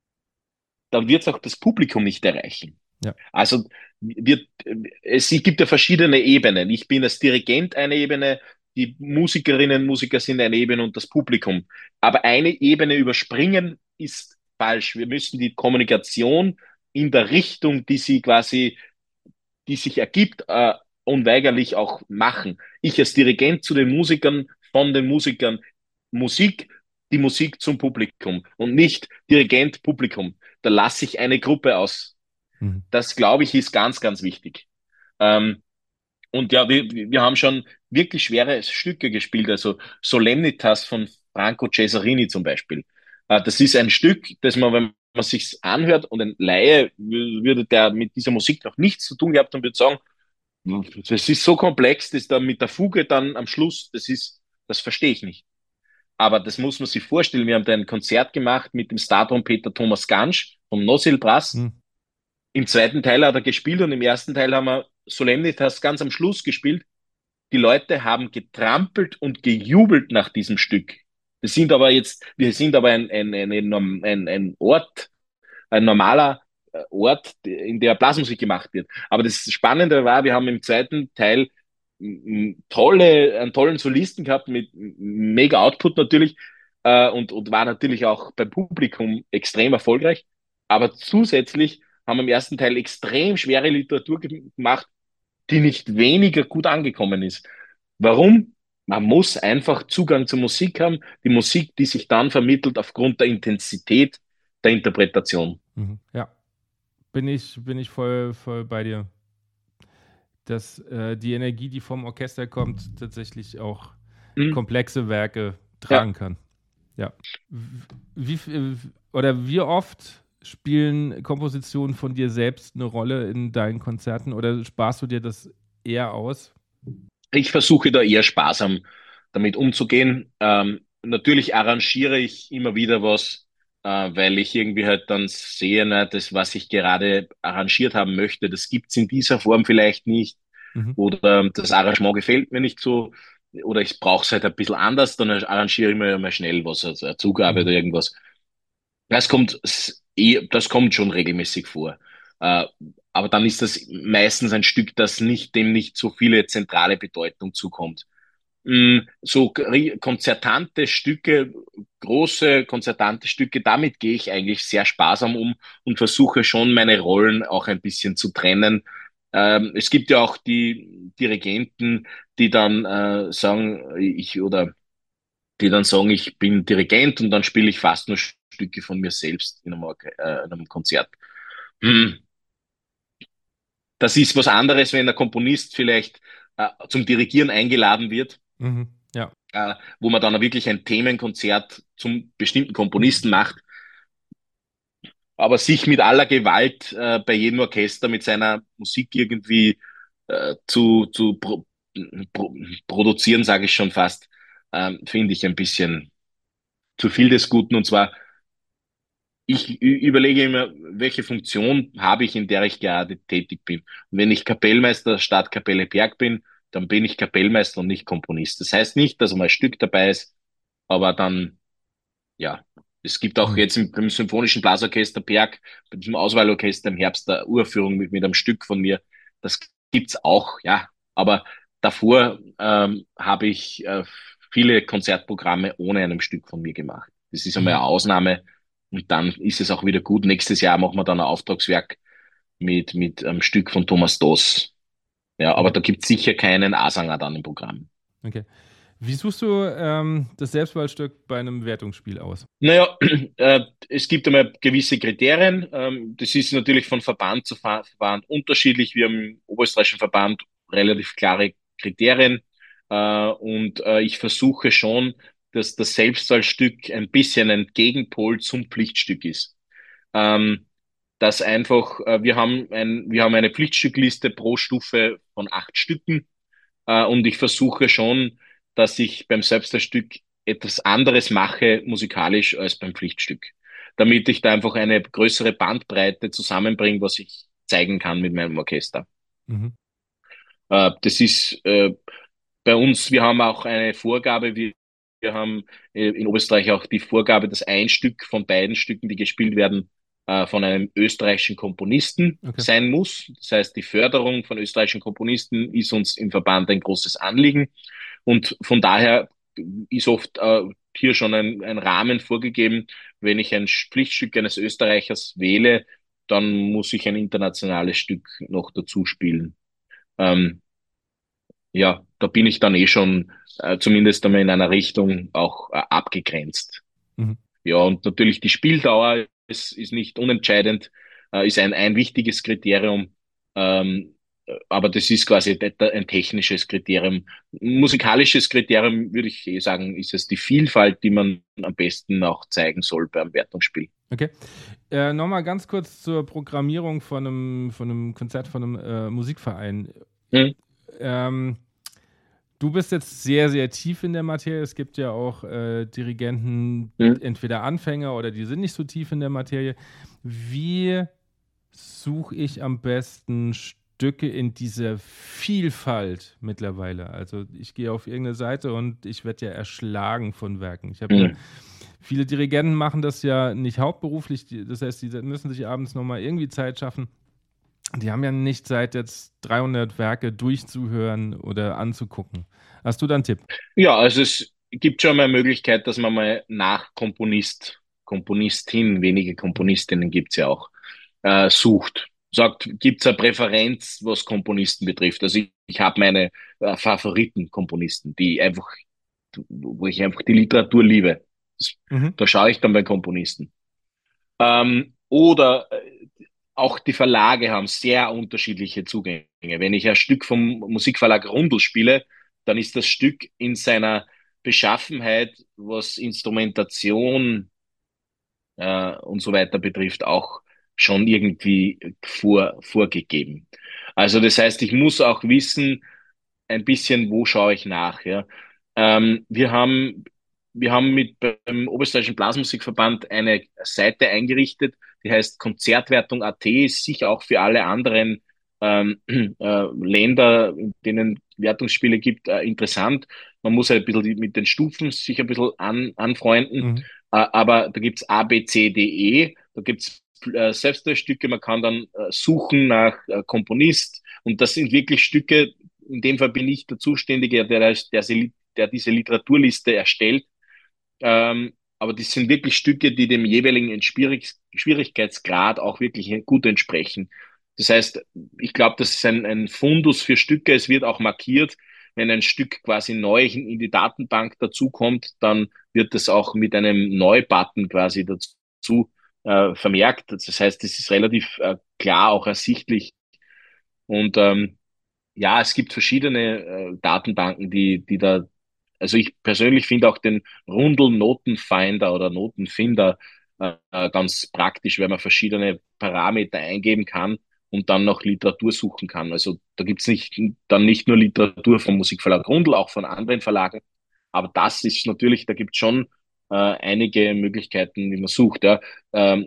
dann wird's auch das Publikum nicht erreichen. Ja. Also wird, es gibt ja verschiedene Ebenen. Ich bin als Dirigent eine Ebene, die Musikerinnen und Musiker sind eine Ebene und das Publikum. Aber eine Ebene überspringen ist falsch. Wir müssen die Kommunikation in der Richtung, die sie quasi, die sich ergibt, äh, unweigerlich auch machen. Ich als Dirigent zu den Musikern, von den Musikern Musik, die Musik zum Publikum und nicht Dirigent Publikum. Da lasse ich eine Gruppe aus. Mhm. Das, glaube ich, ist ganz, ganz wichtig. Ähm, und ja, wir, wir haben schon wirklich schwere Stücke gespielt, also Solemnitas von Franco Cesarini zum Beispiel. Äh, das ist ein Stück, das man, wenn man sich anhört und ein Laie würde, der mit dieser Musik noch nichts zu tun gehabt und würde sagen, das ist so komplex, das dann mit der Fuge dann am Schluss, das ist, das verstehe ich nicht. Aber das muss man sich vorstellen. Wir haben da ein Konzert gemacht mit dem Star-Trompeter Thomas Gansch vom Nosil Brass. Mhm. Im zweiten Teil hat er gespielt und im ersten Teil haben wir Solemnitas ganz am Schluss gespielt. Die Leute haben getrampelt und gejubelt nach diesem Stück. Wir sind aber jetzt, wir sind aber ein, ein, ein, ein, ein Ort, ein normaler äh, Ort, in der Blasmusik gemacht wird. Aber das Spannende war, wir haben im zweiten Teil tolle, einen tollen Solisten gehabt mit mega Output natürlich äh, und, und war natürlich auch beim Publikum extrem erfolgreich. Aber zusätzlich haben wir im ersten Teil extrem schwere Literatur gemacht, die nicht weniger gut angekommen ist. Warum? Man muss einfach Zugang zur Musik haben, die Musik, die sich dann vermittelt aufgrund der Intensität der Interpretation. Mhm. Ja, bin ich, bin ich voll, voll bei dir. Dass äh, die Energie, die vom Orchester kommt, tatsächlich auch Mhm. komplexe Werke tragen Ja. kann. Ja. Wie, wie, oder wie oft spielen Kompositionen von dir selbst eine Rolle in deinen Konzerten oder sparst du dir das eher aus? Ich versuche da eher sparsam damit umzugehen. Ähm, natürlich arrangiere ich immer wieder was, äh, weil ich irgendwie halt dann sehe, na, das, was ich gerade arrangiert haben möchte, das gibt's in dieser Form vielleicht nicht. Mhm. Oder das Arrangement gefällt mir nicht so. Oder ich brauche es halt ein bisschen anders, dann arrangiere ich mir mal schnell was, also eine Zugabe oder Mhm. irgendwas. Das kommt, s- eh- das kommt schon regelmäßig vor. Äh, aber dann ist das meistens ein Stück, das nicht, dem nicht so viele zentrale Bedeutung zukommt. Mm, So gri- konzertante Stücke, große konzertante Stücke, damit gehe ich eigentlich sehr sparsam um und versuche schon meine Rollen auch ein bisschen zu trennen. Ähm, es gibt ja auch die Dirigenten, die dann äh, sagen, ich oder die dann sagen, ich bin Dirigent und dann spiele ich fast nur Stücke von mir selbst in einem, Orche- äh, in einem Konzert. Hm. Das ist was anderes, wenn ein Komponist vielleicht äh, zum Dirigieren eingeladen wird, Mhm. Ja. äh, wo man dann wirklich ein Themenkonzert zum bestimmten Komponisten macht, aber sich mit aller Gewalt äh, bei jedem Orchester mit seiner Musik irgendwie äh, zu, zu pro, pro, produzieren, sage ich schon fast, ähm, finde ich ein bisschen zu viel des Guten. Und zwar, ich ü- überlege immer, welche Funktion habe ich, in der ich gerade tätig bin. Und wenn ich Kapellmeister der Stadtkapelle Berg bin, dann bin ich Kapellmeister und nicht Komponist. Das heißt nicht, dass mal ein Stück dabei ist, aber dann ja, es gibt auch Mhm. jetzt im, im Symphonischen Blasorchester Berg, bei diesem Auswahlorchester im Herbst eine Uraufführung mit, mit einem Stück von mir. Das gibt's auch, ja. Aber davor ähm, habe ich äh, viele Konzertprogramme ohne einem Stück von mir gemacht. Das ist einmal Mhm. eine Ausnahme und dann ist es auch wieder gut. Nächstes Jahr machen wir dann ein Auftragswerk mit, mit einem Stück von Thomas Doss. Ja, aber Okay. da gibt's sicher keinen A-Sanger dann im Programm. Okay. Wie suchst du ähm, das Selbstwahlstück bei einem Wertungsspiel aus? Naja, äh, es gibt einmal gewisse Kriterien. Ähm, das ist natürlich von Verband zu Ver- Verband unterschiedlich. Wir haben im Oberösterreichischen Verband relativ klare Kriterien. Äh, und äh, ich versuche schon, dass das Selbstwahlstück ein bisschen ein Gegenpol zum Pflichtstück ist. Ähm, dass einfach, äh, wir haben ein, wir haben eine Pflichtstückliste pro Stufe von acht Stücken. Äh, und ich versuche schon, dass ich beim Selbststück etwas anderes mache musikalisch als beim Pflichtstück, damit ich da einfach eine größere Bandbreite zusammenbringe, was ich zeigen kann mit meinem Orchester. Mhm. Äh, das ist äh, bei uns, wir haben auch eine Vorgabe, wir, wir haben äh, in Österreich auch die Vorgabe, dass ein Stück von beiden Stücken, die gespielt werden, äh, von einem österreichischen Komponisten Okay. sein muss. Das heißt, die Förderung von österreichischen Komponisten ist uns im Verband ein großes Anliegen. Und von daher ist oft äh, hier schon ein, ein Rahmen vorgegeben. Wenn ich ein Pflichtstück eines Österreichers wähle, dann muss ich ein internationales Stück noch dazu spielen. Ähm, ja, da bin ich dann eh schon äh, zumindest einmal in einer Richtung auch äh, abgegrenzt. Mhm. Ja, und natürlich die Spieldauer ist, ist nicht unentscheidend, äh, ist ein, ein wichtiges Kriterium. Ähm, äh, aber das ist quasi ein ein technisches Kriterium. Musikalisches Kriterium würde ich eh sagen, ist es die Vielfalt, die man am besten auch zeigen soll beim Wertungsspiel. Okay. Äh, Nochmal ganz kurz zur Programmierung von einem, von einem Konzert von einem äh, Musikverein. Hm? Ähm, Du bist jetzt sehr, sehr tief in der Materie. Es gibt ja auch äh, Dirigenten, Hm? entweder Anfänger oder die sind nicht so tief in der Materie. Wie suche ich am besten Stücke in dieser Vielfalt mittlerweile? Also ich gehe auf irgendeine Seite und ich werde ja erschlagen von Werken. Ich habe ja, Hm? viele Dirigenten machen das ja nicht hauptberuflich. Die- Das heißt, die müssen sich abends nochmal irgendwie Zeit schaffen. Die haben ja nicht Zeit, jetzt dreihundert Werke durchzuhören oder anzugucken. Hast du da einen Tipp? Ja, also es gibt schon mal eine Möglichkeit, dass man mal nach Komponist, Komponistin, wenige Komponistinnen gibt's ja auch, äh, sucht. Sagt, gibt's eine Präferenz, was Komponisten betrifft? Also ich, ich habe meine äh, Favoriten-Komponisten, die einfach, wo ich einfach die Literatur liebe. Das, Mhm. da schaue ich dann bei Komponisten. Ähm, oder äh, auch die Verlage haben sehr unterschiedliche Zugänge. Wenn ich ein Stück vom Musikverlag Rundl spiele, dann ist das Stück in seiner Beschaffenheit, was Instrumentation äh, und so weiter betrifft, auch schon irgendwie vor, vorgegeben. Also das heißt, ich muss auch wissen, ein bisschen, wo schaue ich nach. Ja? Ähm, wir haben wir haben mit beim Oberösterreichischen Blasmusikverband eine Seite eingerichtet, die heißt Konzertwertung Punkt at, ist sicher auch für alle anderen ähm, äh, Länder, in denen Wertungsspiele gibt, äh, interessant. Man muss halt ein bisschen die, mit den Stufen sich ein bisschen an, anfreunden. Mhm. Äh, aber da gibt's A, B, C, D, E, da gibt's äh, Selbststücke, man kann dann äh, suchen nach äh, Komponist und das sind wirklich Stücke, in dem Fall bin ich der Zuständige, der, der, der, der diese Literaturliste erstellt. Ähm, aber das sind wirklich Stücke, die dem jeweiligen Schwierig Schwierigkeitsgrad auch wirklich gut entsprechen. Das heißt, ich glaube, das ist ein, ein Fundus für Stücke. Es wird auch markiert, wenn ein Stück quasi neu in, in die Datenbank dazukommt, dann wird das auch mit einem Neu-Button quasi dazu äh, vermerkt. Das heißt, es ist relativ äh, klar auch ersichtlich. Und ähm, ja, es gibt verschiedene äh, Datenbanken, die, die da, also ich persönlich finde auch den Rundel Notenfinder oder Notenfinder äh, äh, ganz praktisch, weil man verschiedene Parameter eingeben kann und dann noch Literatur suchen kann. Also da gibt's nicht, dann nicht nur Literatur vom Musikverlag Rundel, auch von anderen Verlagen. Aber das ist natürlich, da gibt's schon äh, einige Möglichkeiten, wie man sucht. Ja. Ähm,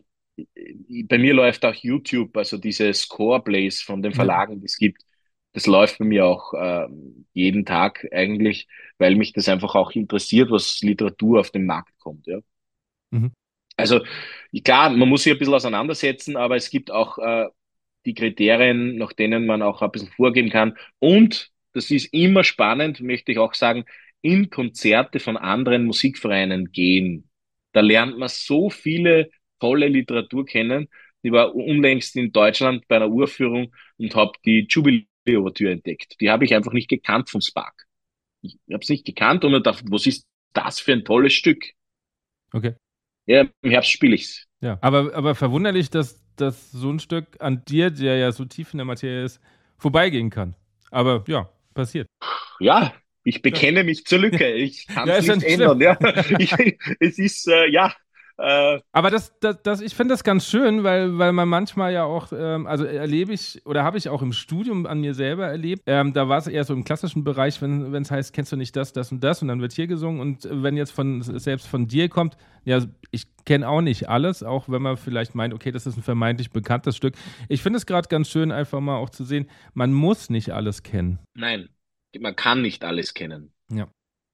bei mir läuft auch YouTube, also diese Score-Plays von den Ja. Verlagen, die es gibt. Das läuft bei mir auch äh, jeden Tag eigentlich, weil mich das einfach auch interessiert, was Literatur auf den Markt kommt. Ja. Mhm. Also klar, man muss sich ein bisschen auseinandersetzen, aber es gibt auch äh, die Kriterien, nach denen man auch ein bisschen vorgehen kann. Und das ist immer spannend, möchte ich auch sagen, in Konzerte von anderen Musikvereinen gehen. Da lernt man so viele tolle Literatur kennen. Ich war unlängst in Deutschland bei einer Uraufführung und habe die Jubilee-Ouvertüre entdeckt. Die habe ich einfach nicht gekannt vom Spark. Ich habe es nicht gekannt und mir gedacht, was ist das für ein tolles Stück? Okay. Ja, im Herbst spiele ich's. Ja. Aber, aber verwunderlich, dass, dass so ein Stück an dir, der ja so tief in der Materie ist, vorbeigehen kann. Aber ja, passiert. Ja, ich Ja, bekenne mich zur Lücke. Ich kann ja es ist ja nicht nicht schlimm. ändern. Ja, ich, es ist äh, ja. Äh, Aber das, das, das, ich finde das ganz schön, weil, weil man manchmal ja auch, ähm, also erlebe ich oder habe ich auch im Studium an mir selber erlebt, ähm, da war es eher so im klassischen Bereich, wenn es heißt, kennst du nicht das, das und das und dann wird hier gesungen und wenn jetzt von selbst von dir kommt, ja, ich kenne auch nicht alles, auch wenn man vielleicht meint, okay, das ist ein vermeintlich bekanntes Stück. Ich finde es gerade ganz schön, einfach mal auch zu sehen, man muss nicht alles kennen. nein, man kann nicht alles kennen. Ja.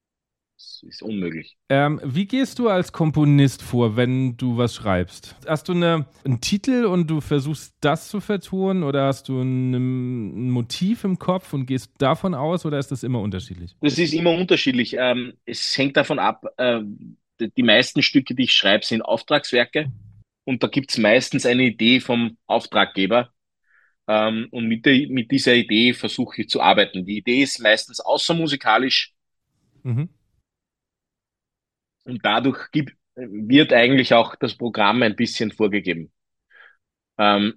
Das ist unmöglich. Ähm, wie gehst du als Komponist vor, wenn du was schreibst? Hast du eine, einen Titel und du versuchst das zu vertonen oder hast du ein, ein Motiv im Kopf und gehst davon aus oder ist das immer unterschiedlich? Das ist immer unterschiedlich. Ähm, es hängt davon ab, äh, die die meisten Stücke, die ich schreibe, sind Auftragswerke und da gibt's meistens eine Idee vom Auftraggeber. Ähm, und mit, der, mit dieser Idee versuche ich zu arbeiten. Die Idee ist meistens außermusikalisch Mhm. und dadurch gibt, wird eigentlich auch das Programm ein bisschen vorgegeben. Ähm,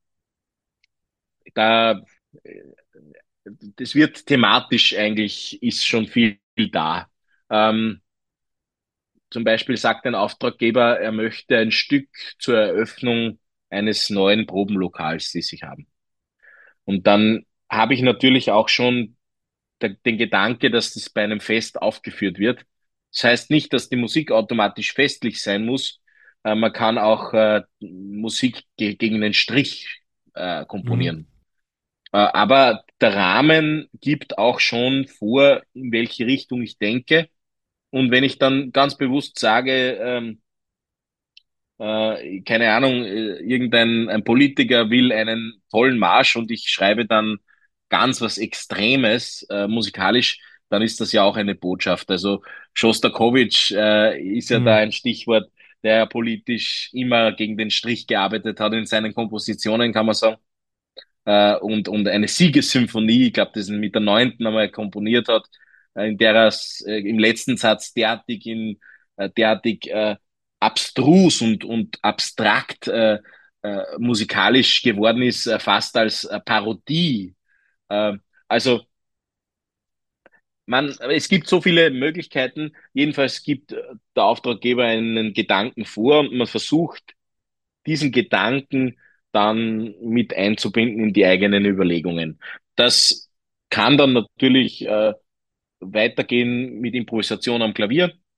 da, äh, das wird thematisch eigentlich, ist schon viel da. Ähm, zum Beispiel sagt ein Auftraggeber, er möchte ein Stück zur Eröffnung eines neuen Probenlokals, das ich haben. Und dann habe ich natürlich auch schon der, den Gedanke, dass das bei einem Fest aufgeführt wird. Das heißt nicht, dass die Musik automatisch festlich sein muss. Äh, man kann auch äh, Musik ge gegen den Strich äh, Mhm. komponieren. Äh, aber der Rahmen gibt auch schon vor, in welche Richtung ich denke. Und wenn ich dann ganz bewusst sage, ähm, äh, keine Ahnung, äh, irgendein ein Politiker will einen tollen Marsch und ich schreibe dann ganz was Extremes äh, musikalisch, dann ist das ja auch eine Botschaft. Also Schostakowitsch äh, ist ja da Mhm. ein Stichwort, der politisch immer gegen den Strich gearbeitet hat in seinen Kompositionen, kann man sagen. Äh, und, und eine Siegessymphonie, ich glaube, das er mit der neunten einmal komponiert hat, äh, in der er äh, im letzten Satz derartig in äh, derartig äh, abstrus und, und abstrakt äh, äh, musikalisch geworden ist, äh, fast als äh, Parodie. Äh, also man, es gibt so viele Möglichkeiten. Jedenfalls gibt äh, der Auftraggeber einen Gedanken vor und man versucht, diesen Gedanken dann mit einzubinden in die eigenen Überlegungen. Das kann dann natürlich äh, weitergehen mit Improvisation am Klavier.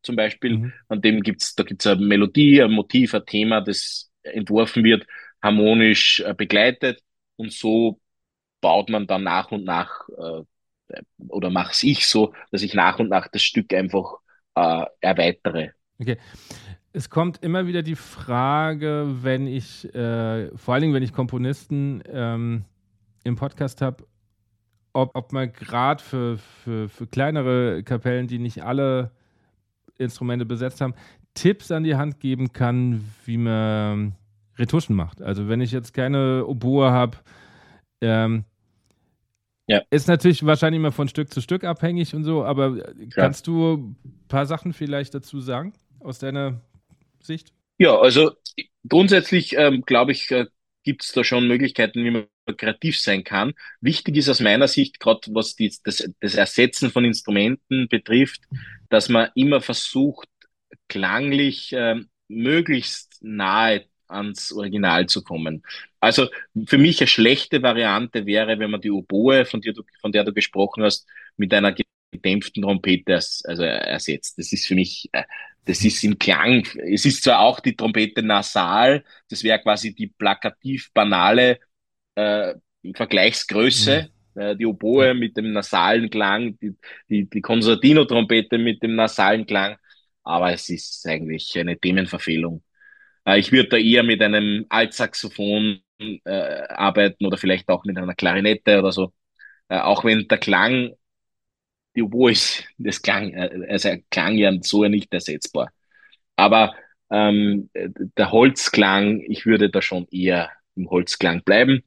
zum Beispiel, Mhm. an dem gibt's, da gibt's eine Melodie, ein Motiv, ein Thema, das entworfen wird, harmonisch äh, begleitet und so baut man dann nach und nach, äh, oder mache ich so, dass ich nach und nach das Stück einfach äh, erweitere. Okay. Es kommt immer wieder die Frage, wenn ich, äh, vor allen Dingen, wenn ich Komponisten ähm, im Podcast habe, ob, ob man gerade für, für, für kleinere Kapellen, die nicht alle Instrumente besetzt haben, Tipps an die Hand geben kann, wie man Retuschen macht. Also wenn ich jetzt keine Oboe habe, ähm, Ja, ist natürlich wahrscheinlich immer von Stück zu Stück abhängig und so, aber klar. kannst du ein paar Sachen vielleicht dazu sagen, aus deiner Sicht? Ja, also grundsätzlich ähm, glaube ich, äh, gibt es da schon Möglichkeiten, wie man kreativ sein kann. Wichtig ist aus meiner Sicht, gerade was die, das, das Ersetzen von Instrumenten betrifft, dass man immer versucht, klanglich ähm, möglichst nahe ans Original zu kommen. Also für mich eine schlechte Variante wäre, wenn man die Oboe, von der du, von der du gesprochen hast, mit einer gedämpften Trompete ers- also ersetzt. Das ist für mich äh, das ist im Klang, es ist zwar auch die Trompete nasal, das wäre quasi die plakativ banale äh, Mhm. Vergleichsgröße, äh, die Ja. Oboe mit dem nasalen Klang, die, die, die Concertino-Trompete mit dem nasalen Klang, aber es ist eigentlich eine Themenverfehlung. Äh, ich würde da eher mit einem Altsaxophon äh, arbeiten oder vielleicht auch mit einer Klarinette oder so, äh, auch wenn der Klang, die Oboe ist, das Klang, äh, also Klang ja so nicht ersetzbar. Aber ähm, der Holzklang, ich würde da schon eher im Holzklang bleiben,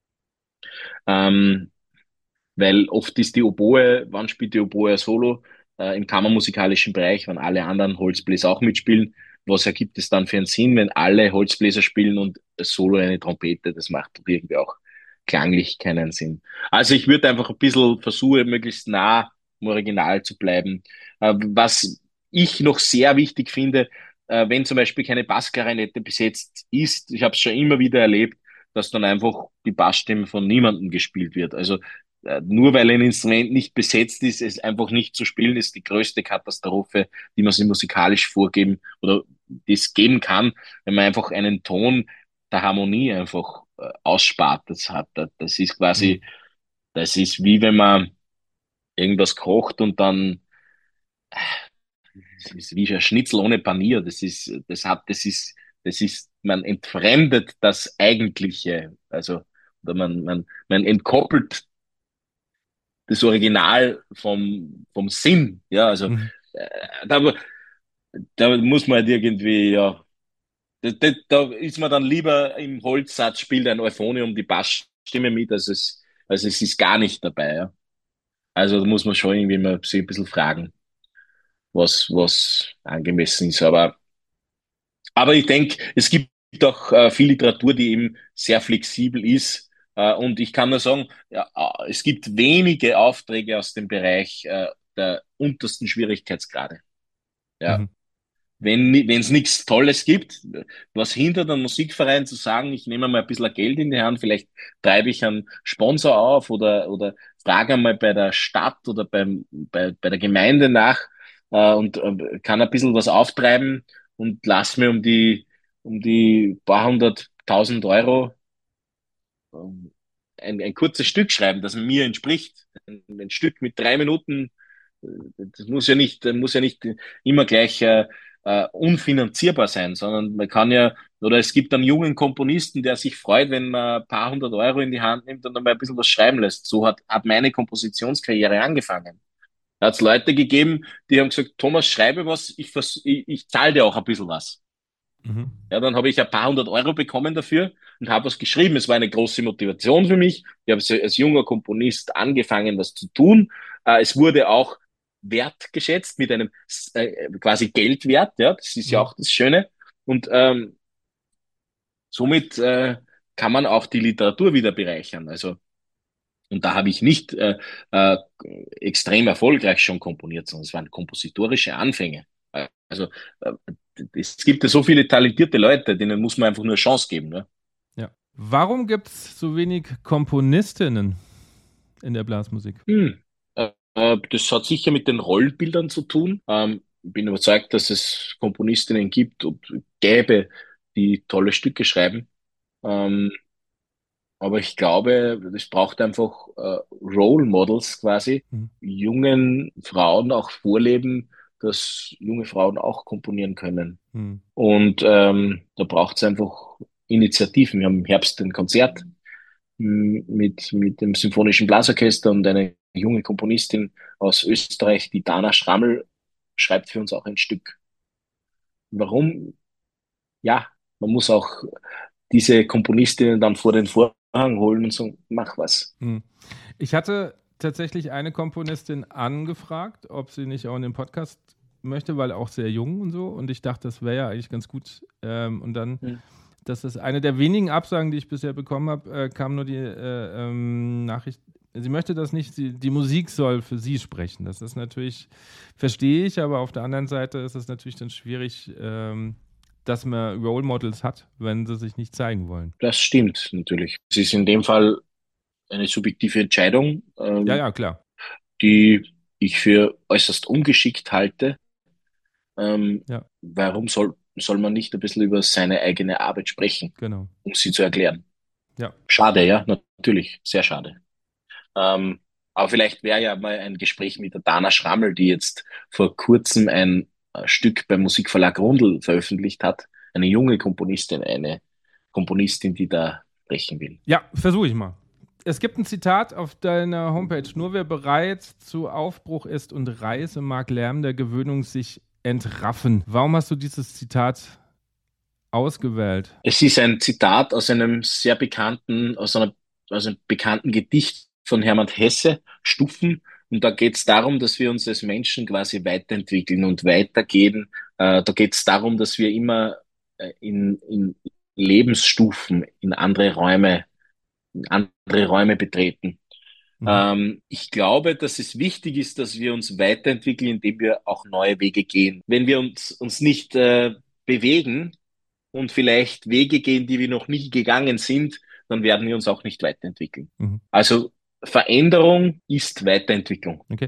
ähm, weil oft ist die Oboe, wann spielt die Oboe ein Solo? Äh, im kammermusikalischen Bereich, wenn alle anderen Holzbläser auch mitspielen. Was ergibt es dann für einen Sinn, wenn alle Holzbläser spielen und das Solo eine Trompete? Das macht doch irgendwie auch klanglich keinen Sinn. Also ich würde einfach ein bisschen versuchen, möglichst nah am Original zu bleiben. Äh, was ich noch sehr wichtig finde, äh, wenn zum Beispiel keine Bassklarinette besetzt ist, ich habe es schon immer wieder erlebt, dass dann einfach die Bassstimme von niemandem gespielt wird. Also äh, nur weil ein Instrument nicht besetzt ist, es einfach nicht zu spielen, ist die größte Katastrophe, die man sich musikalisch vorgeben oder das geben kann, wenn man einfach einen Ton der Harmonie einfach äh, ausspart. Das hat, das ist Mhm. quasi, das ist wie wenn man irgendwas kocht und dann, das ist wie ein Schnitzel ohne Panier. Das ist, das hat, das ist, das ist, man entfremdet das Eigentliche. Also, oder man, man, man entkoppelt das Original vom, vom Sinn. Ja, also, Mhm. äh, da, da muss man halt irgendwie, ja, da, da, da ist man dann lieber im Holzsatz, spielt ein Euphonium die Bassstimme mit, als es, als es ist gar nicht dabei. Ja. Also da muss man schon irgendwie mal sich ein bisschen fragen, was, was angemessen ist. Aber, aber ich denke, es gibt auch äh, viel Literatur, die eben sehr flexibel ist. Äh, und ich kann nur sagen, ja, äh, es gibt wenige Aufträge aus dem Bereich äh, der untersten Schwierigkeitsgrade. Ja. Mhm. Wenn wenn es nichts Tolles gibt, was hindert einen Musikverein zu sagen, ich nehme mal ein bisschen Geld in die Hand, vielleicht treibe ich einen Sponsor auf oder, oder frage einmal bei der Stadt oder beim, bei, bei der Gemeinde nach äh, und äh, kann ein bisschen was auftreiben und lass mir um die, um die paar hunderttausend Euro ähm, ein, ein kurzes Stück schreiben, das mir entspricht. Ein, ein Stück mit drei Minuten, äh, das muss ja nicht, muss ja nicht immer gleich äh, äh, unfinanzierbar sein, sondern man kann ja, oder es gibt einen jungen Komponisten, der sich freut, wenn man ein paar hundert Euro in die Hand nimmt und dann mal ein bisschen was schreiben lässt. So hat, hat meine Kompositionskarriere angefangen. Da hat es Leute gegeben, die haben gesagt, Thomas, schreibe was, ich, vers ich, ich zahle dir auch ein bisschen was. Mhm. Ja, dann habe ich ein paar hundert Euro bekommen dafür und habe was geschrieben. Es war eine große Motivation für mich. Ich habe als junger Komponist angefangen, das zu tun. Äh, es wurde auch wertgeschätzt mit einem äh, quasi Geldwert. Ja, das ist ja Mhm. auch das Schöne. Und ähm, somit äh, kann man auch die Literatur wieder bereichern. Also, und da habe ich nicht äh, äh, extrem erfolgreich schon komponiert, sondern es waren kompositorische Anfänge. Also äh, es gibt ja so viele talentierte Leute, denen muss man einfach nur eine Chance geben. Ne? Ja. Warum gibt es so wenig Komponistinnen in der Blasmusik? Hm. Äh, äh, das hat sicher mit den Rollenbildern zu tun. Ähm, bin überzeugt, dass es Komponistinnen gibt und gäbe, die tolle Stücke schreiben. Ähm, aber ich glaube, es braucht einfach äh, Role Models quasi, Mhm. jungen Frauen auch vorleben, dass junge Frauen auch komponieren können. Mhm. Und ähm, da braucht es einfach Initiativen. Wir haben im Herbst ein Konzert m, mit, mit dem Symphonischen Blasorchester und eine junge Komponistin aus Österreich, die Dana Schrammel, schreibt für uns auch ein Stück. Warum? Ja, man muss auch diese Komponistinnen dann vor den Vorhang holen und sagen, mach was. Mhm. Ich hatte tatsächlich eine Komponistin angefragt, ob sie nicht auch in den Podcast möchte, weil auch sehr jung und so. Und ich dachte, das wäre ja eigentlich ganz gut. Ähm, und dann, Hm. das ist eine der wenigen Absagen, die ich bisher bekommen habe, äh, kam nur die äh, ähm, Nachricht, sie möchte das nicht, sie, die Musik soll für sie sprechen. Das ist natürlich, verstehe ich, aber auf der anderen Seite ist es natürlich dann schwierig, ähm, dass man Role Models hat, wenn sie sich nicht zeigen wollen. Das stimmt natürlich. Es ist in dem Fall eine subjektive Entscheidung, Ja, ähm, ja, klar. die ich für äußerst ungeschickt halte. Ähm, Ja, warum soll, soll man nicht ein bisschen über seine eigene Arbeit sprechen, genau. um sie zu erklären? Ja. Schade, ja, natürlich, sehr schade. Ähm, aber vielleicht wäre ja mal ein Gespräch mit der Dana Schrammel, die jetzt vor kurzem ein äh, Stück beim Musikverlag Rundl veröffentlicht hat. Eine junge Komponistin, eine Komponistin, die da sprechen will. Ja, versuche ich mal. Es gibt ein Zitat auf deiner Homepage. Nur wer bereit zu Aufbruch ist und Reise mag Lärm der Gewöhnung sich entraffen. Warum hast du dieses Zitat ausgewählt? Es ist ein Zitat aus einem sehr bekannten, aus einer, aus einem bekannten Gedicht von Hermann Hesse, Stufen. Und da geht es darum, dass wir uns als Menschen quasi weiterentwickeln und weitergehen. Äh, da geht es darum, dass wir immer äh, in, in Lebensstufen, in andere Räume, in andere Räume betreten. Mhm. Ähm, ich glaube, dass es wichtig ist, dass wir uns weiterentwickeln, indem wir auch neue Wege gehen. Wenn wir uns, uns nicht äh, bewegen, und vielleicht Wege gehen, die wir noch nie gegangen sind, dann werden wir uns auch nicht weiterentwickeln. Mhm. Also Veränderung ist Weiterentwicklung. Okay.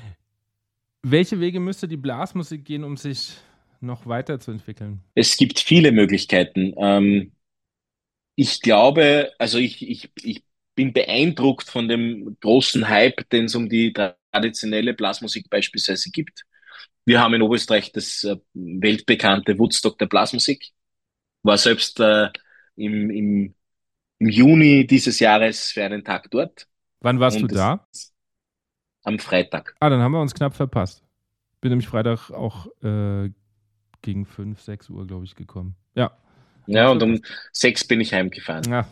Welche Wege müsste die Blasmusik gehen, um sich noch weiterzuentwickeln? Es gibt viele Möglichkeiten. Ähm, ich glaube, also ich, ich, ich bin beeindruckt von dem großen Hype, den es um die traditionelle Blasmusik beispielsweise gibt. Wir haben in Oberösterreich das äh, weltbekannte Woodstock der Blasmusik. War selbst äh, im, im, im Juni dieses Jahres für einen Tag dort. Wann warst du Und das da? am Freitag. Ah, dann haben wir uns knapp verpasst. Bin nämlich Freitag auch äh, gegen fünf, sechs Uhr, glaube ich, gekommen. Ja. Ja, und um sechs bin ich heimgefahren. Ja.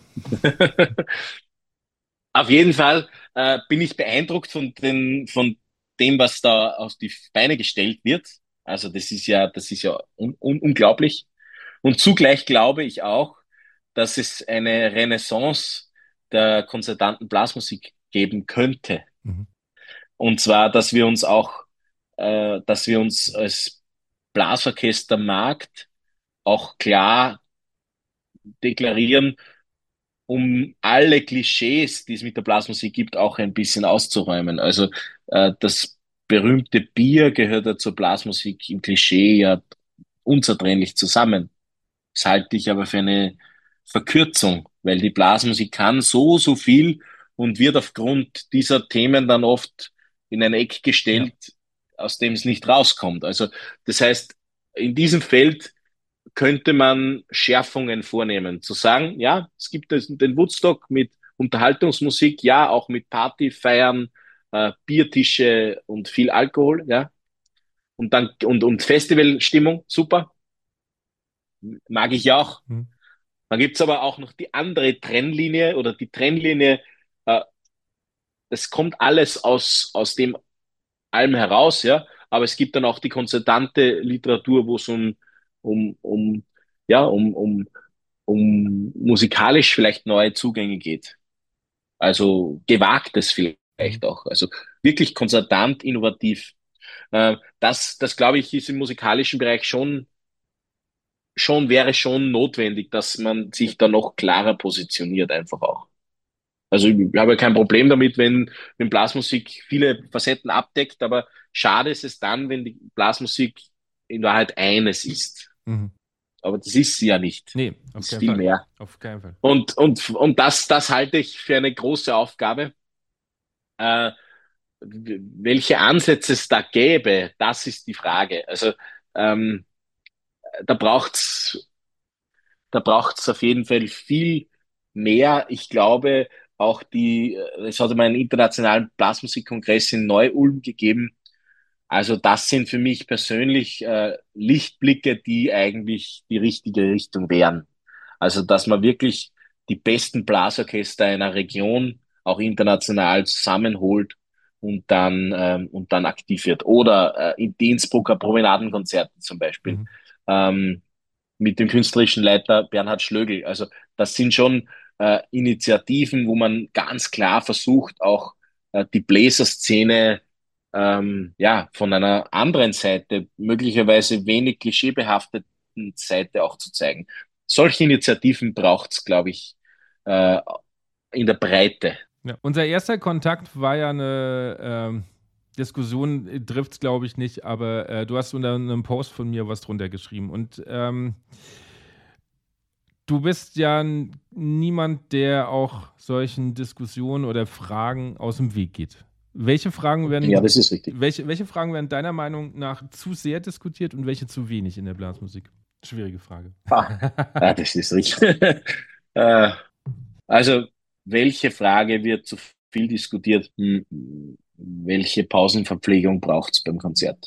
Auf jeden Fall äh, bin ich beeindruckt von den, von dem, was da auf die Beine gestellt wird. Also das ist ja, das ist ja un un unglaublich. Und zugleich glaube ich auch, dass es eine Renaissance der konzertanten Blasmusik geben könnte. Mhm. Und zwar, dass wir uns auch, äh, dass wir uns als Blasorchestermarkt auch klar deklarieren, um alle Klischees, die es mit der Blasmusik gibt, auch ein bisschen auszuräumen. Also äh, das berühmte Bier gehört ja zur Blasmusik im Klischee ja unzertrennlich zusammen. Das halte ich aber für eine Verkürzung, weil die Blasmusik kann so, so viel und wird aufgrund dieser Themen dann oft in ein Eck Ja. gestellt, aus dem es nicht rauskommt. Also das heißt, in diesem Feld könnte man Schärfungen vornehmen. Zu sagen, ja, es gibt den Woodstock mit Unterhaltungsmusik, ja, auch mit Partyfeiern, äh, Biertische und viel Alkohol, ja. Und dann, und, und Festivalstimmung, super, mag ich auch. Mhm. Dann gibt's aber auch noch die andere Trennlinie oder die Trennlinie, äh, das kommt alles aus, aus dem allem heraus, ja. Aber es gibt dann auch die konzertante Literatur, wo es um, um, um, ja, um, um um musikalisch vielleicht neue Zugänge geht. Also gewagtes Mhm. vielleicht auch. Also wirklich konzertant, innovativ. Äh, das, das glaube ich, ist im musikalischen Bereich schon, schon, wäre schon notwendig, dass man sich da noch klarer positioniert einfach auch. Also ich habe ja kein Problem damit, wenn, wenn Blasmusik viele Facetten abdeckt, aber schade ist es dann, wenn die Blasmusik in Wahrheit eines ist. Mhm. Aber das ist sie ja nicht. Nee, auf Das ist keinen viel Fall. mehr. Auf keinen Fall. Und, und, und das, das halte ich für eine große Aufgabe. Äh, welche Ansätze es da gäbe, das ist die Frage. Also ähm, da braucht's, da braucht's auf jeden Fall viel mehr. Ich glaube, auch die, es hat mal einen internationalen Blasmusikkongress in Neu-Ulm gegeben. Also das sind für mich persönlich äh, Lichtblicke, die eigentlich die richtige Richtung wären. Also dass man wirklich die besten Blasorchester einer Region auch international zusammenholt und dann ähm, und dann aktiv wird. Oder äh, in die Innsbrucker Promenadenkonzerte zum Beispiel Mhm. ähm, mit dem künstlerischen Leiter Bernhard Schlögl. Also das sind schon äh, Initiativen, wo man ganz klar versucht, auch äh, die Bläserszene ähm, ja, von einer anderen Seite, möglicherweise wenig klischeebehafteten Seite auch zu zeigen. Solche Initiativen braucht es, glaube ich, äh, in der Breite. Ja. Unser erster Kontakt war ja eine ähm, Diskussion, trifft es glaube ich nicht, aber äh, du hast unter einem Post von mir was drunter geschrieben. Und ähm, du bist ja n- niemand, der auch solchen Diskussionen oder Fragen aus dem Weg geht. Welche Fragen werden, Ja, das ist richtig. welche, welche Fragen werden deiner Meinung nach zu sehr diskutiert und welche zu wenig in der Blasmusik? Schwierige Frage. Ah, ah, das ist richtig. äh, also, welche Frage wird zu viel diskutiert? Hm, welche Pausenverpflegung braucht es beim Konzert?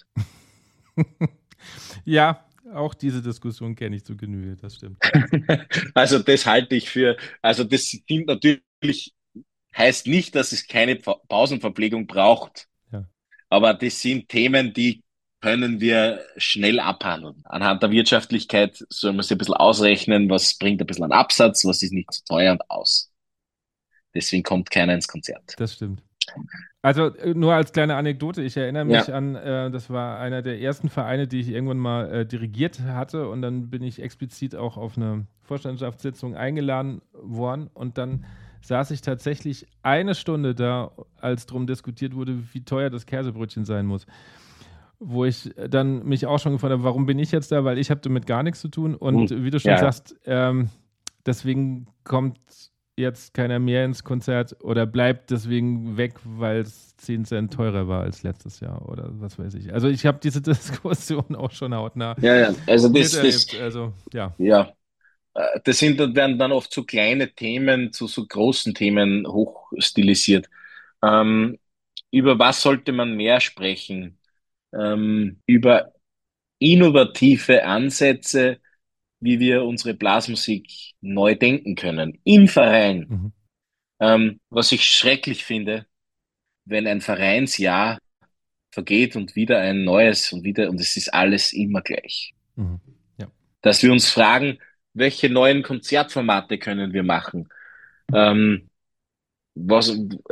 Ja, auch diese Diskussion kenne ich zu Genüge, das stimmt. Also, das halte ich für, also das sind natürlich, heißt nicht, dass es keine Pa- Pausenverpflegung braucht. Ja. Aber das sind Themen, die können wir schnell abhandeln. Anhand der Wirtschaftlichkeit soll man sich ein bisschen ausrechnen, was bringt ein bisschen an Absatz, was ist nicht zu teuer und aus. Deswegen kommt keiner ins Konzert. Das stimmt. Also äh, nur als kleine Anekdote, ich erinnere mich Ja. an, äh, das war einer der ersten Vereine, die ich irgendwann mal äh, dirigiert hatte und dann bin ich explizit auch auf eine Vorstandschaftsitzung eingeladen worden und dann saß ich tatsächlich eine Stunde da, als drum diskutiert wurde, wie teuer das Käsebrötchen sein muss. Wo ich dann mich auch schon gefragt habe, warum bin ich jetzt da, weil ich habe damit gar nichts zu tun und Hm. wie du schon Ja. sagst, ähm, deswegen kommt jetzt keiner mehr ins Konzert oder bleibt deswegen weg, weil es zehn Cent teurer war als letztes Jahr oder was weiß ich. Also ich habe diese Diskussion auch schon hautnah Ja, ja. Also das, das, miterlebt. Also ja. ja. Äh, Das sind, dann- werden dann oft so kleine Themen zu so großen Themen hochstilisiert. Ähm, über was sollte man mehr sprechen? Ähm, über innovative Ansätze, wie wir unsere Blasmusik neu denken können. Im Verein. Mhm. Ähm, was ich schrecklich finde, wenn ein Vereinsjahr vergeht und wieder ein neues und wieder, und es ist alles immer gleich. Mhm. Ja. Dass wir uns fragen, welche neuen Konzertformate können wir machen? Ähm, was,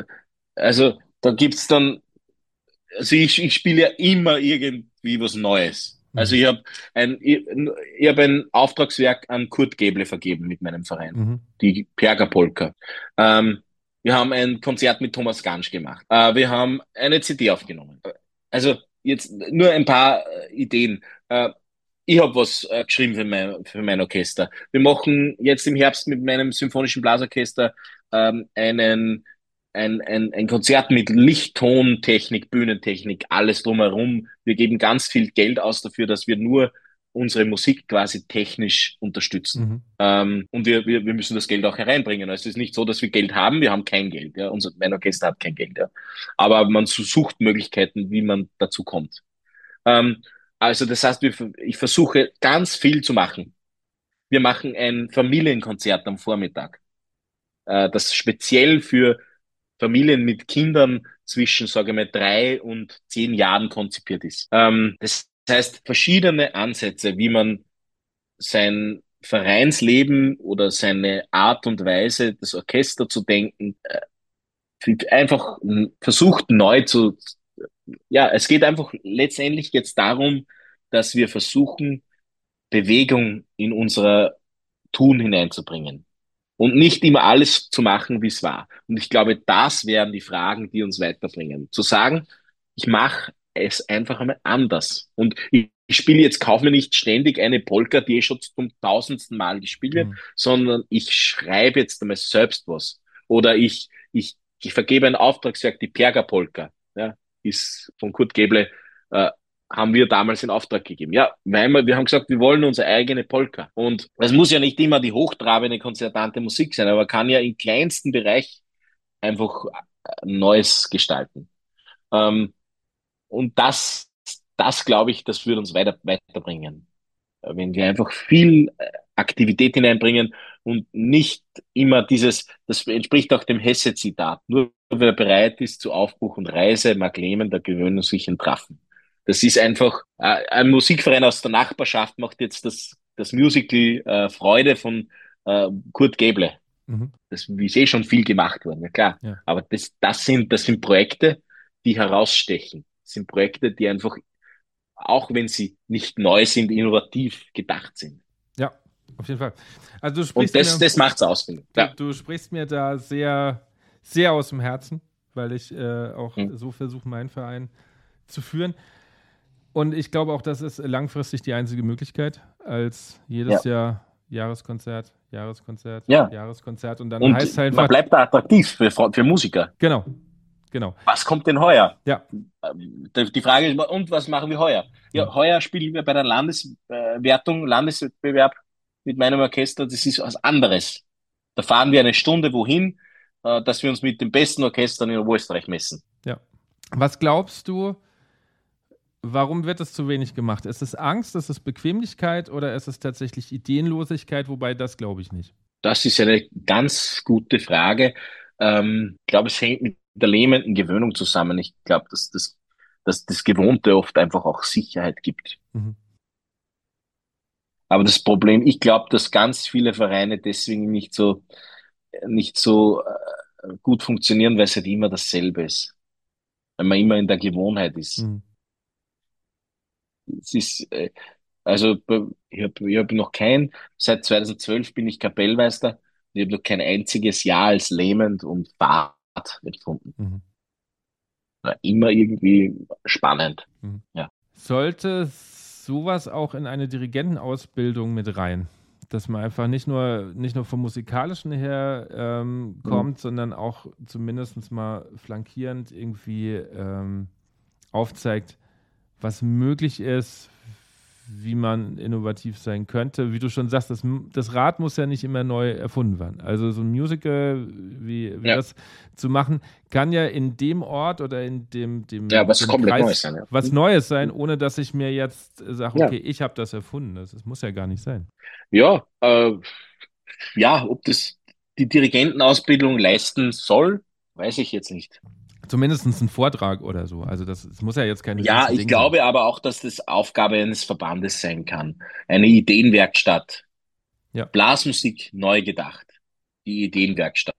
also da gibt's dann, also ich, ich spiele ja immer irgendwie was Neues. Also Mhm. ich habe ein, ich, ich hab ein Auftragswerk an Kurt Gäble vergeben mit meinem Verein, Mhm. die Perger Polka. Ähm, wir haben ein Konzert mit Thomas Gansch gemacht. Äh, wir haben eine C D aufgenommen. Also jetzt nur ein paar äh, Ideen. Äh, ich habe was äh, geschrieben für mein, für mein Orchester. Wir machen jetzt im Herbst mit meinem symphonischen Blasorchester ähm, einen ein, ein, ein Konzert mit Licht, Ton, Technik, Bühnentechnik, alles drumherum. Wir geben ganz viel Geld aus dafür, dass wir nur unsere Musik quasi technisch unterstützen. Mhm. Ähm, und wir, wir, wir müssen das Geld auch hereinbringen. Also es ist nicht so, dass wir Geld haben, wir haben kein Geld. Ja. Unser, mein Orchester hat kein Geld. Ja. Aber man sucht Möglichkeiten, wie man dazu kommt. Ähm, also das heißt, wir, ich versuche ganz viel zu machen. Wir machen ein Familienkonzert am Vormittag, äh, das speziell für Familien mit Kindern zwischen, sage ich mal, drei und zehn Jahren konzipiert ist. Ähm, das heißt, verschiedene Ansätze, wie man sein Vereinsleben oder seine Art und Weise, das Orchester zu denken, äh, einfach m, versucht neu zu, ja, es geht einfach letztendlich jetzt darum, dass wir versuchen, Bewegung in unser Tun hineinzubringen. Und nicht immer alles zu machen, wie es war. Und ich glaube, das wären die Fragen, die uns weiterbringen. Zu sagen, ich mache es einfach einmal anders. Und ich, ich spiele jetzt, kaufe mir nicht ständig eine Polka, die eh schon zum tausendsten Mal gespielt wird, Mhm. sondern ich schreibe jetzt einmal selbst was. Oder ich, ich, ich vergebe ein Auftragswerk, die Perga-Polka, ja, ist von Kurt Gäble, äh, haben wir damals in Auftrag gegeben. Ja, weil wir, wir haben gesagt, wir wollen unsere eigene Polka. Und es muss ja nicht immer die hochtrabende, konzertante Musik sein, aber kann ja im kleinsten Bereich einfach äh, Neues gestalten. Ähm, und das, das glaube ich, das würde uns weiter, weiterbringen. Äh, Wenn wir einfach viel äh, Aktivität hineinbringen und nicht immer dieses, das entspricht auch dem Hesse-Zitat, nur wer bereit ist zu Aufbruch und Reise, mag Lehman der Gewöhnung sich entraffen. Das ist einfach, äh, ein Musikverein aus der Nachbarschaft macht jetzt das, das Musical äh, Freude von äh, Kurt Gäble. Mhm. Das ist eh schon viel gemacht worden, ja klar. Ja. Aber das, das sind, das sind Projekte, die herausstechen. Das sind Projekte, die einfach, auch wenn sie nicht neu sind, innovativ gedacht sind. Ja, auf jeden Fall. Also du Und sprichst das, mir, das macht's aus, finde ich. du, Ja. du sprichst mir da sehr, sehr aus dem Herzen, weil ich äh, auch Hm. so versuche, meinen Verein zu führen. Und ich glaube auch, das ist langfristig die einzige Möglichkeit, als jedes Jahr Jahreskonzert, Jahreskonzert, Ja. Jahreskonzert und dann Und heißt es halt man einfach, bleibt da attraktiv für, für Musiker. genau, genau, Was kommt denn heuer? ja, Ähm, Die die Frage ist, und was machen wir heuer? Ja, Ja. heuer spielen wir bei der Landeswertung, Landeswettbewerb mit meinem Orchester. Das ist was anderes. Da fahren wir eine Stunde wohin, äh, dass wir uns mit den besten Orchestern in Oberösterreich messen. ja. Was glaubst du, warum wird es zu wenig gemacht? Ist es Angst, ist es Bequemlichkeit oder ist es tatsächlich Ideenlosigkeit? Wobei, das glaube ich nicht. Das ist eine ganz gute Frage. Ähm, ich glaube, es hängt mit der lähmenden Gewöhnung zusammen. Ich glaube, dass das, dass das Gewohnte oft einfach auch Sicherheit gibt. Mhm. Aber das Problem, ich glaube, dass ganz viele Vereine deswegen nicht so, nicht so äh, gut funktionieren, weil es halt immer dasselbe ist. Weil man immer in der Gewohnheit ist. Mhm. Es ist, äh, also, ich habe ich hab noch kein, seit zweitausendzwölf bin ich Kapellmeister und ich habe noch kein einziges Jahr als lähmend und fad empfunden. Mhm. War immer irgendwie spannend. Mhm. Ja. Sollte sowas auch in eine Dirigentenausbildung mit rein? Dass man einfach nicht nur, nicht nur vom Musikalischen her ähm, kommt, sondern auch zumindest mal flankierend irgendwie ähm, aufzeigt, was möglich ist, wie man innovativ sein könnte. Wie du schon sagst, das, das Rad muss ja nicht immer neu erfunden werden. Also so ein Musical wie, wie Ja. das zu machen, kann ja in dem Ort oder in dem, dem, Ja, was dem komplett Neues sein, ja. was Neues sein, ohne dass ich mir jetzt sage, Ja. okay, ich habe das erfunden. Das, das muss ja gar nicht sein. Ja, äh, ja, ob das die Dirigentenausbildung leisten soll, weiß ich jetzt nicht. Zumindest ein Vortrag oder so. Also das, das muss ja jetzt kein Ja, Riesending ich glaube aber auch, dass das Aufgabe eines Verbandes sein kann. Eine Ideenwerkstatt. Ja. Blasmusik neu gedacht. Die Ideenwerkstatt.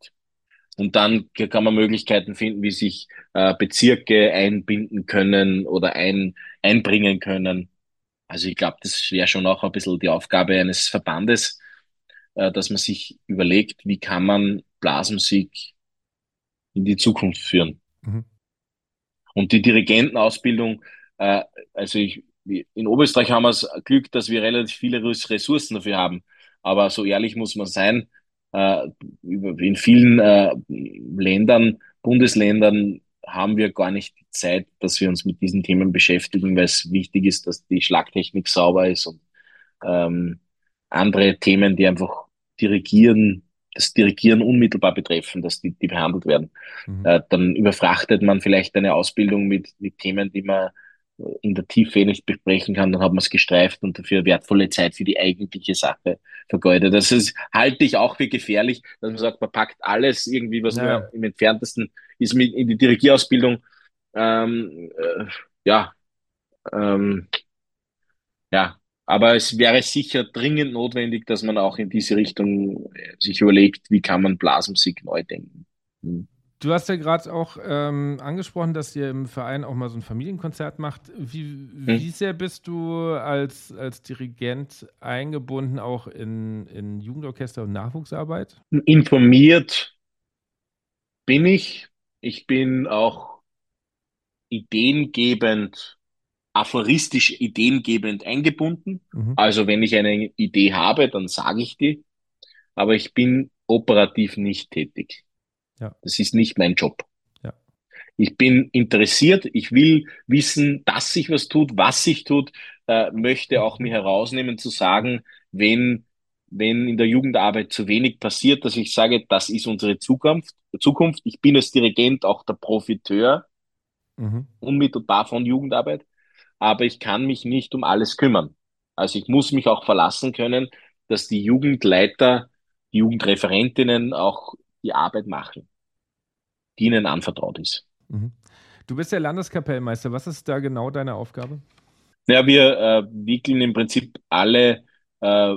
Und dann kann man Möglichkeiten finden, wie sich äh, Bezirke einbinden können oder ein, einbringen können. Also ich glaube, das wäre schon auch ein bisschen die Aufgabe eines Verbandes, äh, dass man sich überlegt, wie kann man Blasmusik in die Zukunft führen. Mhm. Und die Dirigentenausbildung, äh, also ich, in Oberösterreich haben wir das Glück, dass wir relativ viele Ressourcen dafür haben. Aber so ehrlich muss man sein, äh, in vielen äh, Ländern, Bundesländern haben wir gar nicht die Zeit, dass wir uns mit diesen Themen beschäftigen, weil es wichtig ist, dass die Schlagtechnik sauber ist und ähm, andere Themen, die einfach dirigieren, das Dirigieren unmittelbar betreffen, dass die, die behandelt werden. Mhm. Äh, dann überfrachtet man vielleicht eine Ausbildung mit, mit Themen, die man in der Tiefe nicht besprechen kann, dann hat man es gestreift und dafür wertvolle Zeit für die eigentliche Sache vergeudet. Das ist, halte ich auch für gefährlich, dass man sagt, man packt alles irgendwie, was Ja. nur im Entferntesten ist, mit in die Dirigierausbildung. Ähm, äh, ja, ähm, ja, aber es wäre sicher dringend notwendig, dass man auch in diese Richtung äh, sich überlegt, wie kann man Blasmusik neu denken. Hm. Du hast ja gerade auch ähm, angesprochen, dass ihr im Verein auch mal so ein Familienkonzert macht. Wie, wie sehr bist du als, als Dirigent eingebunden auch in, in Jugendorchester und Nachwuchsarbeit? Informiert bin ich. Ich bin auch ideengebend, aphoristisch ideengebend eingebunden. Mhm. Also wenn ich eine Idee habe, dann sage ich die, aber ich bin operativ nicht tätig. Ja. Das ist nicht mein Job. Ja. Ich bin interessiert, ich will wissen, dass sich was tut, was sich tut, äh, möchte auch mir herausnehmen zu sagen, wenn, wenn in der Jugendarbeit zu wenig passiert, dass ich sage, das ist unsere Zukunft. Zukunft. Ich bin als Dirigent auch der Profiteur Mhm. unmittelbar von Jugendarbeit, aber ich kann mich nicht um alles kümmern. Also ich muss mich auch verlassen können, dass die Jugendleiter, die Jugendreferentinnen auch die Arbeit machen, die ihnen anvertraut ist. Mhm. Du bist ja Landeskapellmeister. Was ist da genau deine Aufgabe? Ja, wir äh, wickeln im Prinzip alle äh,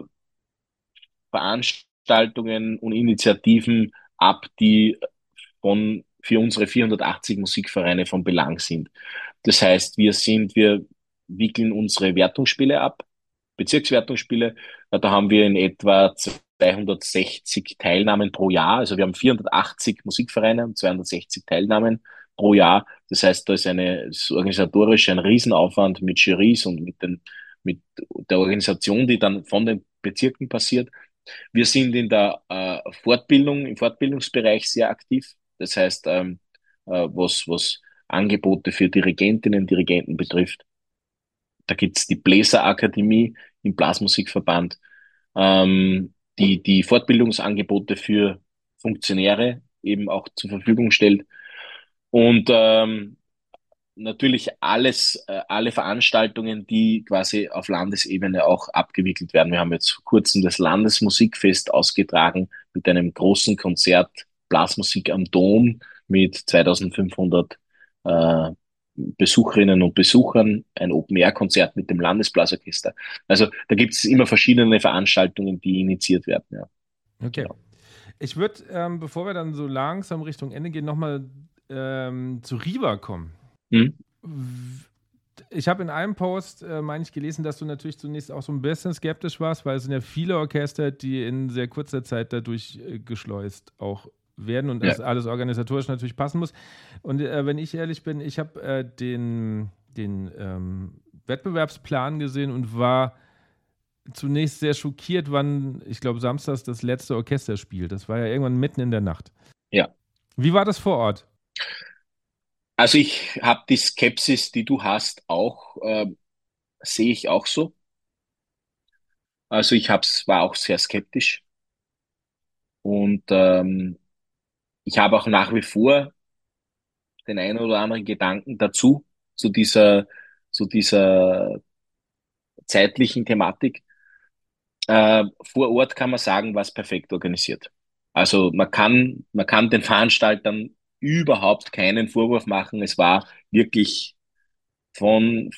Veranstaltungen und Initiativen ab, die von für unsere vierhundertachtzig Musikvereine von Belang sind. Das heißt, wir sind, wir wickeln unsere Wertungsspiele ab, Bezirkswertungsspiele. Äh, Da haben wir in etwa zweihundertsechzig Teilnahmen pro Jahr. Also wir haben vierhundertachtzig Musikvereine und zweihundertsechzig Teilnahmen pro Jahr. Das heißt, da ist eine ist organisatorisch ein Riesenaufwand mit Jurys und mit den, mit der Organisation, die dann von den Bezirken passiert. Wir sind in der äh, Fortbildung, im Fortbildungsbereich sehr aktiv. Das heißt, ähm, äh, was, was Angebote für Dirigentinnen, Dirigenten betrifft. Da gibt's die Bläserakademie im Blasmusikverband, ähm, die die Fortbildungsangebote für Funktionäre eben auch zur Verfügung stellt. Und ähm, natürlich alles, äh, alle Veranstaltungen, die quasi auf Landesebene auch abgewickelt werden. Wir haben jetzt vor kurzem das Landesmusikfest ausgetragen mit einem großen Konzert Blasmusik am Dom mit zweitausendfünfhundert äh, Besucherinnen und Besuchern, ein Open-Air-Konzert mit dem Landesblasorchester. Also da gibt es immer verschiedene Veranstaltungen, die initiiert werden. Ja, Okay. genau. Ich würde, ähm, bevor wir dann so langsam Richtung Ende gehen, nochmal ähm, zu Riva kommen. Hm? Ich habe in einem Post, äh, meine ich, gelesen, dass du natürlich zunächst auch so ein bisschen skeptisch warst, weil es sind ja viele Orchester, die in sehr kurzer Zeit dadurch äh, geschleust auch werden und Ja. das alles organisatorisch natürlich passen muss. Und äh, wenn ich ehrlich bin, ich habe äh, den, den ähm, Wettbewerbsplan gesehen und war zunächst sehr schockiert, wann, ich glaube, samstags das letzte Orchesterspiel. Das war ja irgendwann mitten in der Nacht. Ja. Wie war das vor Ort? Also ich habe die Skepsis, die du hast, auch, äh, sehe ich auch so. Also ich hab's, war auch sehr skeptisch und ähm, ich habe auch nach wie vor den einen oder anderen Gedanken dazu, zu dieser, zu dieser zeitlichen Thematik. Äh, vor Ort kann man sagen, war es perfekt organisiert. Also man kann, man kann den Veranstaltern überhaupt keinen Vorwurf machen. Es war wirklich von,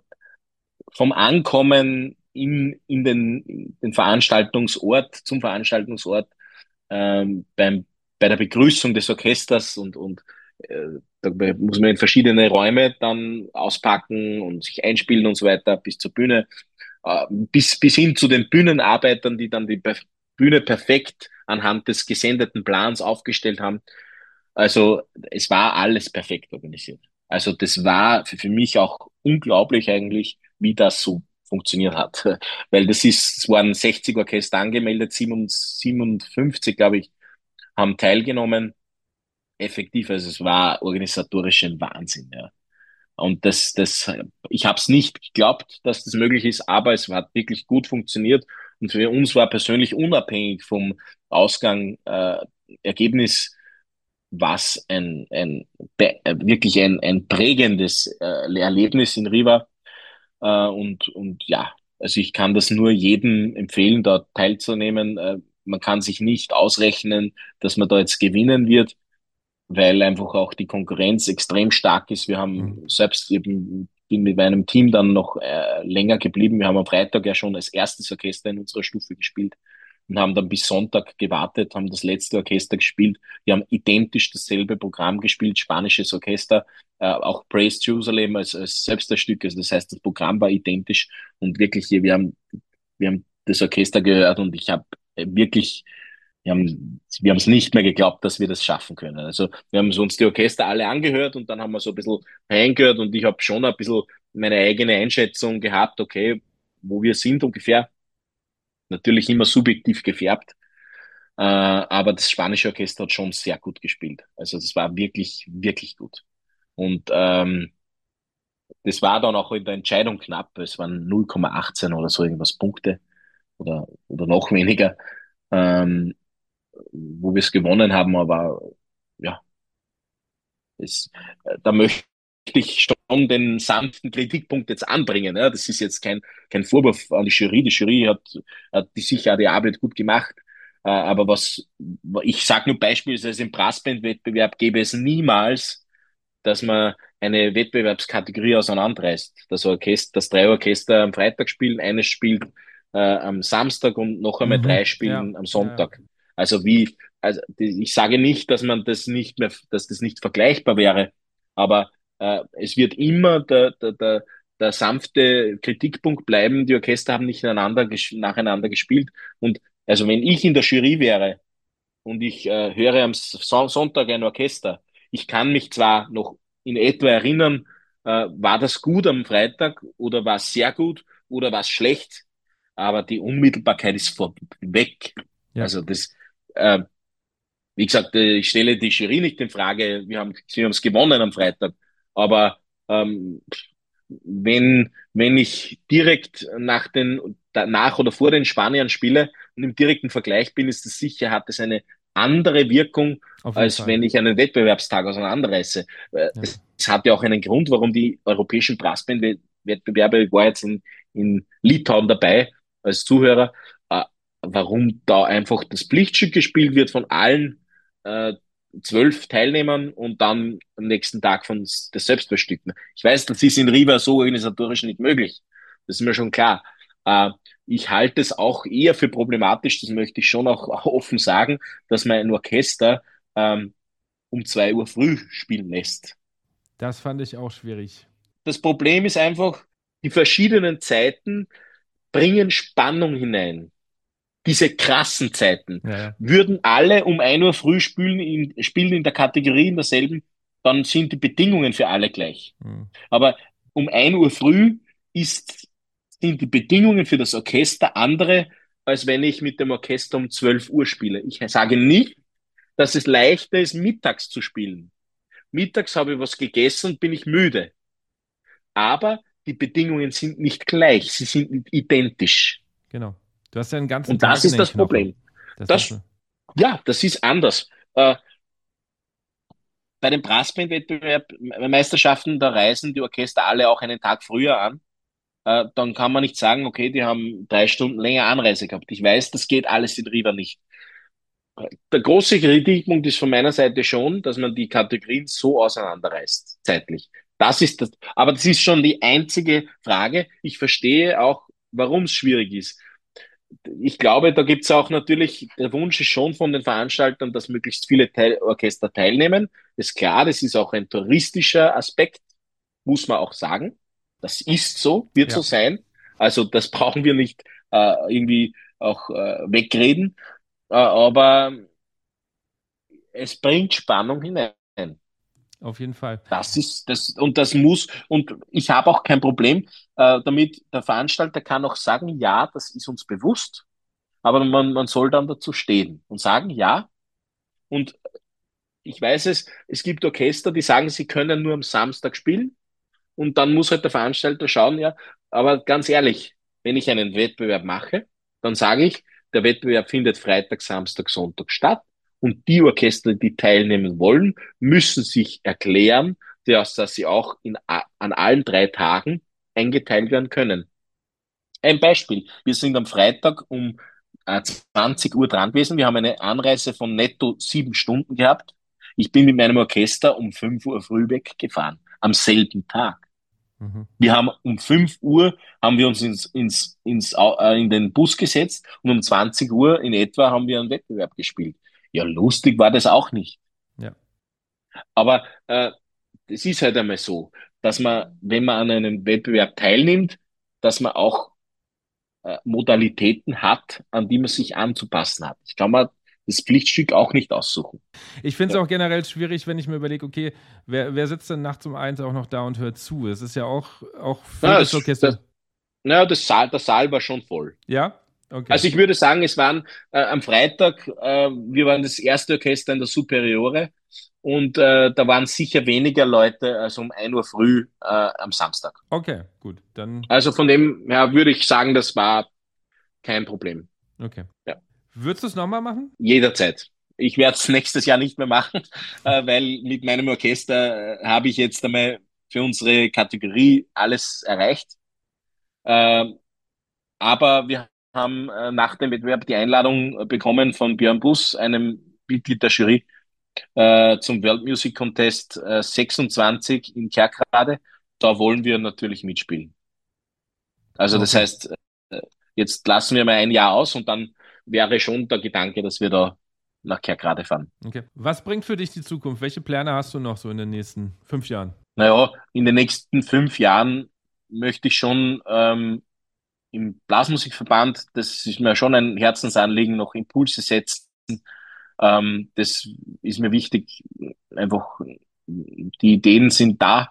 vom Ankommen in, in den, in den Veranstaltungsort zum Veranstaltungsort ähm, beim, bei der Begrüßung des Orchesters und, und äh, da muss man in verschiedene Räume dann auspacken und sich einspielen und so weiter bis zur Bühne, äh, bis, bis hin zu den Bühnenarbeitern, die dann die Bühne perfekt anhand des gesendeten Plans aufgestellt haben. Also es war alles perfekt organisiert. Also das war für, für mich auch unglaublich eigentlich, wie das so funktioniert hat. Weil das ist, es waren sechzig Orchester angemeldet, siebenundfünfzig, glaube ich, haben teilgenommen. Effektiv, also es war organisatorisch ein Wahnsinn, ja. Und das, das, ich habe es nicht geglaubt, dass das möglich ist, aber es hat wirklich gut funktioniert. Und für uns war persönlich unabhängig vom Ausgang, äh, Ergebnis, was ein, ein be- äh, wirklich ein, ein prägendes äh, Erlebnis in Riva. Äh, und, und ja, also ich kann das nur jedem empfehlen, dort teilzunehmen. Äh, man kann sich nicht ausrechnen, dass man da jetzt gewinnen wird, weil einfach auch die Konkurrenz extrem stark ist. Wir haben Mhm. selbst eben, bin mit meinem Team dann noch äh, länger geblieben. Wir haben am Freitag ja schon als erstes Orchester in unserer Stufe gespielt und haben dann bis Sonntag gewartet, haben das letzte Orchester gespielt. Wir haben identisch dasselbe Programm gespielt, spanisches Orchester, äh, auch Praise Jerusalem als, als selbst das Stück. Also das heißt, das Programm war identisch und wirklich, wir haben, wir haben das Orchester gehört und ich habe wirklich wir haben, wir haben es nicht mehr geglaubt, dass wir das schaffen können. Also wir haben uns die Orchester alle angehört und dann haben wir so ein bisschen reingehört und ich habe schon ein bisschen meine eigene Einschätzung gehabt, okay, wo wir sind ungefähr. Natürlich immer subjektiv gefärbt, äh, aber das spanische Orchester hat schon sehr gut gespielt. Also das war wirklich, wirklich gut. Und ähm, das war dann auch in der Entscheidung knapp. Es waren null Komma achtzehn oder so irgendwas Punkte oder, oder noch weniger, ähm, wo wir es gewonnen haben. Aber ja, es, äh, da möchte ich schon den sanften Kritikpunkt jetzt anbringen. Ja. Das ist jetzt kein, kein Vorwurf an die Jury. Die Jury hat, hat die sicher die Arbeit gut gemacht. Äh, aber was, ich sage nur beispielsweise im Brassband-Wettbewerb gäbe es niemals, dass man eine Wettbewerbskategorie auseinanderreißt. Das Orchester, dass drei Orchester am Freitag spielen, eines spielt äh, am Samstag und noch einmal Mhm. drei Ja. spielen am Ja, ja. Sonntag. Also wie, also die- ich sage nicht, dass man das nicht mehr, dass das nicht vergleichbar wäre, aber äh, es wird immer der, der, der, der sanfte Kritikpunkt bleiben, die Orchester haben nicht ineinander, ges- nacheinander gespielt. Und also wenn ich in der Jury wäre und ich äh, höre am Son Sonntag ein Orchester, ich kann mich zwar noch in etwa erinnern, äh, war das gut am Freitag oder war es sehr gut oder war es schlecht, aber die Unmittelbarkeit ist vor weg. Ja. Also das, äh, wie gesagt, äh, ich stelle die Jury nicht in Frage, wir haben wir haben es gewonnen am Freitag, aber ähm, wenn, wenn ich direkt nach den, nach oder vor den Spaniern spiele und im direkten Vergleich bin, ist es sicher, hat es eine andere Wirkung, Auf jeden als Fall. wenn ich einen Wettbewerbstag auseinanderreiße. Äh, Ja. Es, es hat ja auch einen Grund, warum die europäischen Brassband-Wettbewerbe, ich war jetzt in, in Litauen dabei als Zuhörer, äh, warum da einfach das Pflichtstück gespielt wird von allen äh, zwölf Teilnehmern und dann am nächsten Tag von das Selbstbestücken. Ich weiß, das ist in Riva so organisatorisch nicht möglich. Das ist mir schon klar. Äh, ich halte es auch eher für problematisch, das möchte ich schon auch offen sagen, dass man ein Orchester ähm, um zwei Uhr früh spielen lässt. Das fand ich auch schwierig. Das Problem ist einfach, die verschiedenen Zeiten bringen Spannung hinein. Diese krassen Zeiten. Ja, ja. Würden alle um ein Uhr früh spielen in, spielen in der Kategorie in derselben, dann sind die Bedingungen für alle gleich. Mhm. Aber um ein Uhr früh ist, sind die Bedingungen für das Orchester andere, als wenn ich mit dem Orchester um zwölf Uhr spiele. Ich sage nicht, dass es leichter ist, mittags zu spielen. Mittags habe ich was gegessen und bin ich müde. Aber die Bedingungen sind nicht gleich, sie sind nicht identisch. Genau. Du hast ja einen ganzen Und Tag das in ist den das Knochen. Problem. Das Das, hast du. ja, das ist anders. Äh, bei den Brassband-Wettbewerb-Meisterschaften, da reisen die Orchester alle auch einen Tag früher an. Äh, dann kann man nicht sagen, okay, die haben drei Stunden länger Anreise gehabt. Ich weiß, das geht alles in Riva nicht. Der große Kritikpunkt ist von meiner Seite schon, dass man die Kategorien so auseinanderreißt, zeitlich. Das ist das, aber das ist schon die einzige Frage. Ich verstehe auch, warum es schwierig ist. Ich glaube, da gibt es auch natürlich, der Wunsch ist schon von den Veranstaltern, dass möglichst viele Teil Orchester teilnehmen. Das ist klar, das ist auch ein touristischer Aspekt, muss man auch sagen. Das ist so, wird Ja. so sein. Also das brauchen wir nicht äh, irgendwie auch äh, wegreden. Äh, aber es bringt Spannung hinein. Auf jeden Fall. Das ist das und das muss und ich habe auch kein Problem äh, damit. Der Veranstalter kann auch sagen, ja, das ist uns bewusst, aber man, man soll dann dazu stehen und sagen, ja. Und ich weiß es, es gibt Orchester, die sagen, sie können nur am Samstag spielen und dann muss halt der Veranstalter schauen, ja. Aber ganz ehrlich, wenn ich einen Wettbewerb mache, dann sage ich, der Wettbewerb findet Freitag, Samstag, Sonntag statt. Und die Orchester, die teilnehmen wollen, müssen sich erklären, dass, dass sie auch in, an allen drei Tagen eingeteilt werden können. Ein Beispiel. Wir sind am Freitag um äh, zwanzig Uhr dran gewesen. Wir haben eine Anreise von netto sieben Stunden gehabt. Ich bin mit meinem Orchester um fünf Uhr früh weggefahren. Am selben Tag. Mhm. Wir haben um fünf Uhr haben wir uns ins, ins, ins, äh, in den Bus gesetzt und um zwanzig Uhr in etwa haben wir einen Wettbewerb gespielt. Ja, lustig war das auch nicht. Ja. Aber äh, es ist halt einmal so, dass man, wenn man an einem Wettbewerb teilnimmt, dass man auch äh, Modalitäten hat, an die man sich anzupassen hat. Ich kann mir das Pflichtstück auch nicht aussuchen. Ich finde es Ja. auch generell schwierig, wenn ich mir überlege, okay, wer, wer sitzt denn nachts um eins auch noch da und hört zu? Es ist ja auch, auch für Ja, das das, Orchester. das, naja, das Saal, der Saal war schon voll. Ja? Okay. Also ich würde sagen, es waren äh, am Freitag, äh, wir waren das erste Orchester in der Superiore und äh, da waren sicher weniger Leute als um ein Uhr früh äh, am Samstag. Okay, gut. Dann, Also von dem her würde ich sagen, das war kein Problem. okay. Ja. Würdest du es nochmal machen? Jederzeit. Ich werde es nächstes Jahr nicht mehr machen, äh, weil mit meinem Orchester äh, habe ich jetzt einmal für unsere Kategorie alles erreicht. Äh, aber wir haben äh, nach dem Wettbewerb die Einladung bekommen von Björn Bus, einem Mitglied der Jury, äh, zum World Music Contest äh, sechsundzwanzig in Kerkrade. Da wollen wir natürlich mitspielen. Also das Okay. heißt, äh, jetzt lassen wir mal ein Jahr aus und dann wäre schon der Gedanke, dass wir da nach Kerkrade fahren. Okay. Was bringt für dich die Zukunft? Welche Pläne hast du noch so in den nächsten fünf Jahren? Naja, in den nächsten fünf Jahren möchte ich schon ähm, im Blasmusikverband, das ist mir schon ein Herzensanliegen, noch Impulse setzen. Ähm, das ist mir wichtig. Einfach, die Ideen sind da.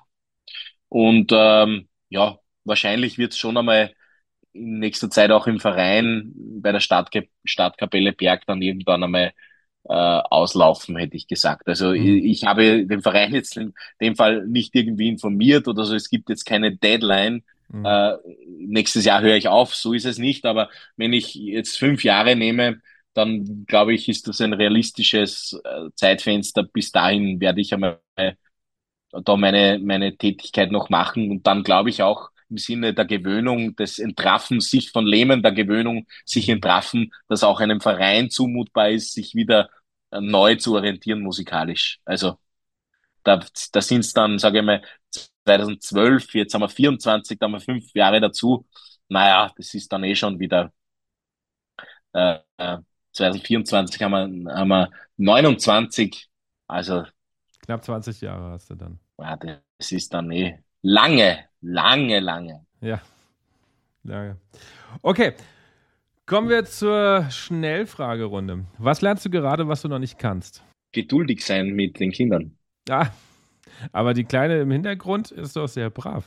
Und ähm, ja, wahrscheinlich wird es schon einmal in nächster Zeit auch im Verein bei der Stadtka Stadtkapelle Berg dann irgendwann einmal äh, auslaufen, hätte ich gesagt. Also Mhm. ich, ich habe den Verein jetzt in dem Fall nicht irgendwie informiert oder so. Es gibt jetzt keine Deadline. Mhm. Äh, nächstes Jahr höre ich auf, so ist es nicht. Aber wenn ich jetzt fünf Jahre nehme, dann glaube ich, ist das ein realistisches äh, Zeitfenster. Bis dahin werde ich einmal da meine, meine Tätigkeit noch machen. Und dann glaube ich auch im Sinne der Gewöhnung, des Entraffen, sich von lähmender Gewöhnung, sich entraffen, dass auch einem Verein zumutbar ist, sich wieder äh, neu zu orientieren musikalisch. Also da, da sind es dann, sage ich mal, zweitausendzwölf, jetzt haben wir vierundzwanzig, da haben wir fünf Jahre dazu. Naja, das ist dann eh schon wieder äh, äh, zwanzig vierundzwanzig haben wir, haben wir neunundzwanzig. Also Knapp zwanzig Jahre hast du dann. ja, das ist dann eh lange, lange, lange. Ja. Lange. Okay. Kommen wir zur Schnellfragerunde. Was lernst du gerade, was du noch nicht kannst? Geduldig sein mit den Kindern. Ah, aber die Kleine im Hintergrund ist doch sehr brav.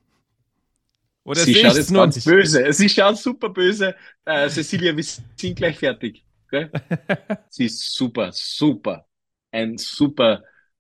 Oder Sie sehe schaut ich's jetzt nur ganz nicht? böse. Sie schaut super böse. Äh, Cecilia, wir sind gleich fertig. Gell? Sie ist super, super. Ein super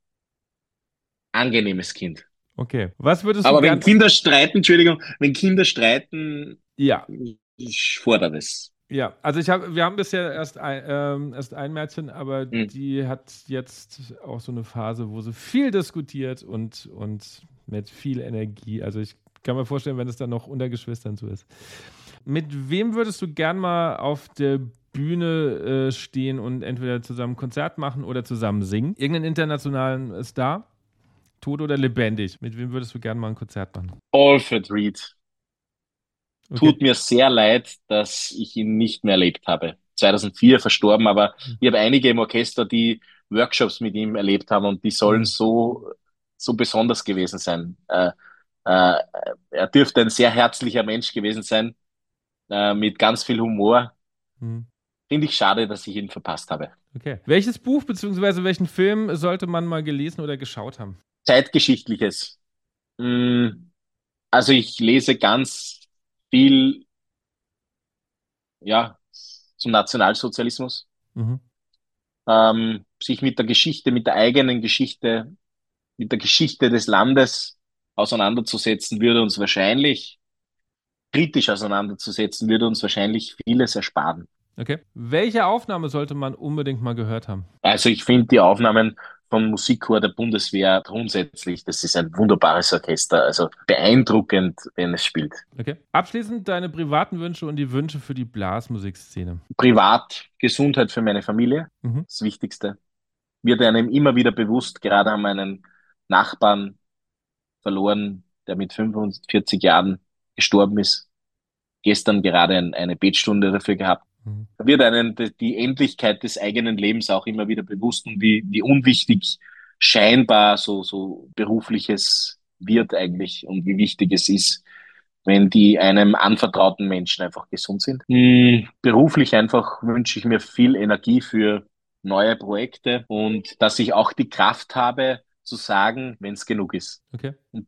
angenehmes Kind. Okay. Was würdest Aber du wenn gern... Kinder streiten, Entschuldigung, wenn Kinder streiten, Ja, ich fordere das. ja. Also ich habe, wir haben bisher erst ein, ähm, erst ein Mädchen, aber Hm. die hat jetzt auch so eine Phase, wo sie viel diskutiert und, und mit viel Energie. Also ich kann mir vorstellen, wenn es dann noch unter Geschwistern so ist. Mit wem würdest du gern mal auf der Bühne äh, stehen und entweder zusammen ein Konzert machen oder zusammen singen? Irgendeinen internationalen Star? Tot oder lebendig? Mit wem würdest du gern mal ein Konzert machen? Alfred Reed. Okay. Tut mir sehr leid, dass ich ihn nicht mehr erlebt habe. zweitausendvier verstorben, aber ich habe einige im Orchester, die Workshops mit ihm erlebt haben und die sollen Mhm. so, so besonders gewesen sein. Äh, äh, er dürfte ein sehr herzlicher Mensch gewesen sein, äh, mit ganz viel Humor. Mhm. Finde ich schade, dass ich ihn verpasst habe. Okay. Welches Buch bzw. welchen Film sollte man mal gelesen oder geschaut haben? Zeitgeschichtliches. Mm, Also ich lese ganz viel, ja, zum Nationalsozialismus. Mhm. Ähm, sich mit der Geschichte, mit der eigenen Geschichte, mit der Geschichte des Landes auseinanderzusetzen, würde uns wahrscheinlich, kritisch auseinanderzusetzen, würde uns wahrscheinlich vieles ersparen. Okay. Welche Aufnahme sollte man unbedingt mal gehört haben? Also ich finde die Aufnahmen vom Musikchor der Bundeswehr grundsätzlich, das ist ein wunderbares Orchester, also beeindruckend, wenn es spielt. Okay. Abschließend deine privaten Wünsche und die Wünsche für die Blasmusikszene. Privat, Gesundheit für meine Familie, Mhm. das Wichtigste. Wird einem immer wieder bewusst, gerade haben wir einen Nachbarn verloren, der mit fünfundvierzig Jahren gestorben ist. Gestern gerade ein, eine Betstunde dafür gehabt. Mhm. Da wird einem die, die Endlichkeit des eigenen Lebens auch immer wieder bewusst und wie, wie unwichtig scheinbar so, so berufliches wird eigentlich und wie wichtig es ist, wenn die einem anvertrauten Menschen einfach gesund sind. Mhm. Beruflich einfach wünsche ich mir viel Energie für neue Projekte und dass ich auch die Kraft habe zu sagen, wenn es genug ist. Okay. Und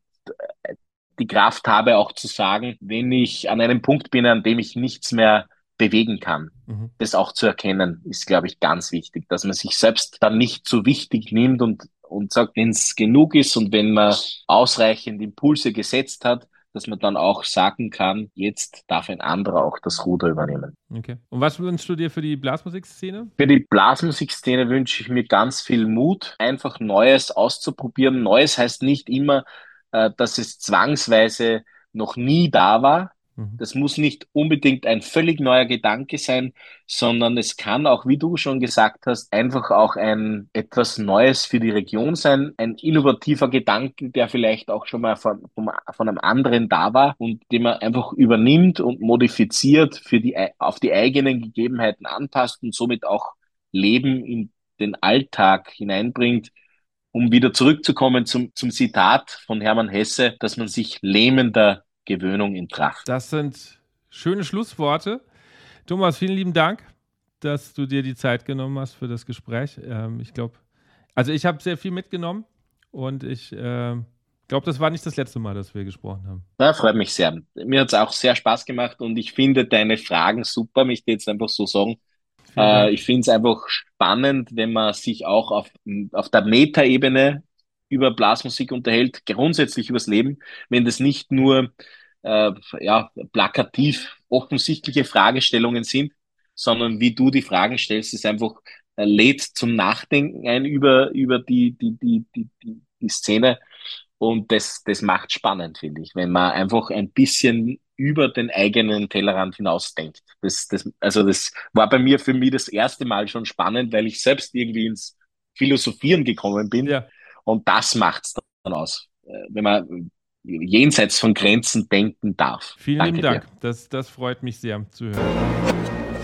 die Kraft habe auch zu sagen, wenn ich an einem Punkt bin, an dem ich nichts mehr bewegen kann. Mhm. Das auch zu erkennen, ist, glaube ich, ganz wichtig, dass man sich selbst dann nicht so wichtig nimmt und, und sagt, wenn es genug ist und wenn man ausreichend Impulse gesetzt hat, dass man dann auch sagen kann, jetzt darf ein anderer auch das Ruder übernehmen. Okay. Und was wünschst du dir für die Blasmusikszene? Für die Blasmusikszene wünsche ich mir ganz viel Mut, einfach Neues auszuprobieren. Neues heißt nicht immer, äh, dass es zwangsweise noch nie da war. Mhm. Das muss nicht unbedingt ein völlig neuer Gedanke sein, sondern es kann auch, wie du schon gesagt hast, einfach auch ein etwas Neues für die Region sein, ein innovativer Gedanke, der vielleicht auch schon mal von, von, von einem anderen da war und den man einfach übernimmt und modifiziert, für die, auf die eigenen Gegebenheiten anpasst und somit auch Leben in den Alltag hineinbringt, um wieder zurückzukommen zum, zum Zitat von Hermann Hesse, dass man sich lähmender Gewöhnung entkraft. Das sind schöne Schlussworte. Thomas, vielen lieben Dank, dass du dir die Zeit genommen hast für das Gespräch. Ähm, ich glaube, also ich habe sehr viel mitgenommen und ich äh, glaube, das war nicht das letzte Mal, dass wir gesprochen haben. Ja, freut mich sehr. Mir hat es auch sehr Spaß gemacht und ich finde deine Fragen super, mich jetzt einfach so sagen. Äh, ich finde es einfach spannend, wenn man sich auch auf, auf der Metaebene über Blasmusik unterhält, grundsätzlich übers Leben, wenn das nicht nur äh, ja, plakativ offensichtliche Fragestellungen sind, sondern wie du die Fragen stellst, ist einfach äh, lädt zum Nachdenken ein über, über die, die, die, die, die, die Szene. Und das, das macht spannend, finde ich, wenn man einfach ein bisschen über den eigenen Tellerrand hinaus denkt. Das, das, also das war bei mir für mich das erste Mal schon spannend, weil ich selbst irgendwie ins Philosophieren gekommen bin. Ja. Und das macht's dann aus, wenn man jenseits von Grenzen denken darf. Vielen Danke lieben Dank. dir. Das, das freut mich sehr zu hören.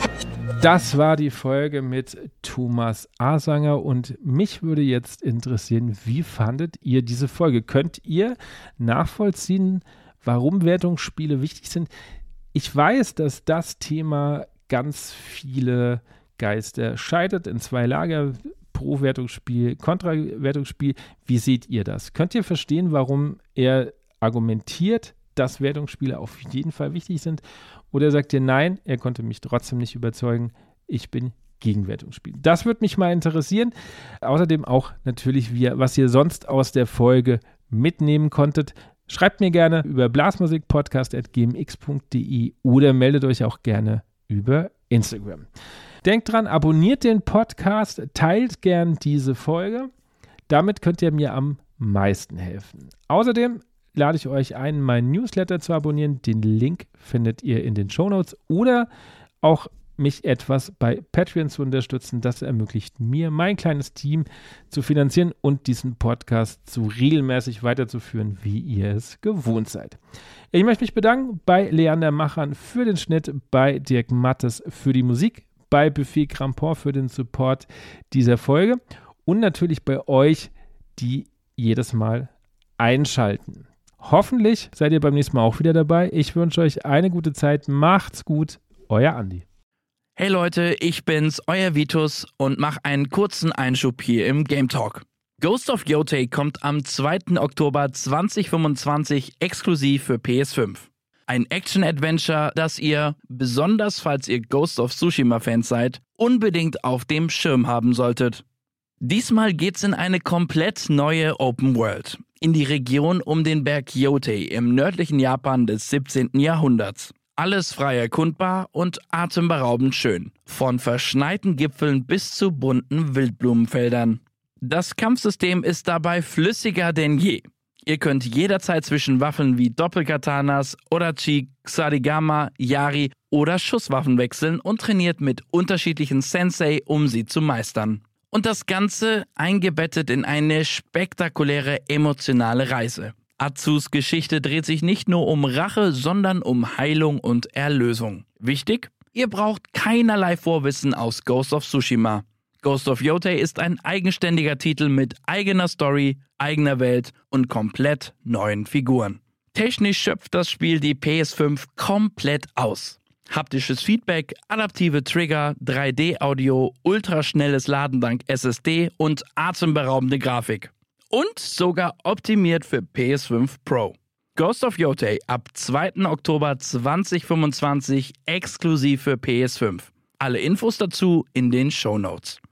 Das war die Folge mit Thomas Asanger und mich würde jetzt interessieren, wie fandet ihr diese Folge? Könnt ihr nachvollziehen, warum Wertungsspiele wichtig sind? Ich weiß, dass das Thema ganz viele Geister scheidet in zwei Lager, Pro-Wertungsspiel, Kontra-Wertungsspiel. Wie seht ihr das? Könnt ihr verstehen, warum er argumentiert, dass Wertungsspiele auf jeden Fall wichtig sind? Oder sagt ihr, nein, er konnte mich trotzdem nicht überzeugen, ich bin gegen Wertungsspiele? Das würde mich mal interessieren. Außerdem auch natürlich, wie, was ihr sonst aus der Folge mitnehmen konntet. Schreibt mir gerne über blasmusikpodcast at g m x punkt d e oder meldet euch auch gerne über Instagram. Denkt dran, abonniert den Podcast, teilt gern diese Folge. Damit könnt ihr mir am meisten helfen. Außerdem lade ich euch ein, meinen Newsletter zu abonnieren. Den Link findet ihr in den Shownotes oder auch mich etwas bei Patreon zu unterstützen. Das ermöglicht mir, mein kleines Team zu finanzieren und diesen Podcast so regelmäßig weiterzuführen, wie ihr es gewohnt seid. Ich möchte mich bedanken bei Leander Machern für den Schnitt, bei Dirk Mattes für die Musik, bei Buffet Crampon für den Support dieser Folge und natürlich bei euch, die jedes Mal einschalten. Hoffentlich seid ihr beim nächsten Mal auch wieder dabei. Ich wünsche euch eine gute Zeit. Macht's gut. Euer Andi. Hey Leute, ich bin's, euer Vitus und mach einen kurzen Einschub hier im Game Talk. Ghost of Yotei kommt am zweiten Oktober zweitausendfünfundzwanzig exklusiv für P S fünf. Ein Action-Adventure, das ihr, besonders falls ihr Ghost of Tsushima-Fans seid, unbedingt auf dem Schirm haben solltet. Diesmal geht's in eine komplett neue Open World, in die Region um den Berg Yotei im nördlichen Japan des siebzehnten Jahrhunderts. Alles frei erkundbar und atemberaubend schön, von verschneiten Gipfeln bis zu bunten Wildblumenfeldern. Das Kampfsystem ist dabei flüssiger denn je. Ihr könnt jederzeit zwischen Waffen wie Doppelkatanas, Odachi, Ksarigama, Yari oder Schusswaffen wechseln und trainiert mit unterschiedlichen Sensei, um sie zu meistern. Und das Ganze eingebettet in eine spektakuläre emotionale Reise. Atsus Geschichte dreht sich nicht nur um Rache, sondern um Heilung und Erlösung. Wichtig? Ihr braucht keinerlei Vorwissen aus Ghost of Tsushima. Ghost of Yotei ist ein eigenständiger Titel mit eigener Story, eigener Welt und komplett neuen Figuren. Technisch schöpft das Spiel die P S fünf komplett aus. Haptisches Feedback, adaptive Trigger, drei D Audio, ultraschnelles Laden dank S S D und atemberaubende Grafik. Und sogar optimiert für P S fünf Pro. Ghost of Yotei ab zweiten Oktober zweitausendfünfundzwanzig exklusiv für P S fünf. Alle Infos dazu in den Shownotes.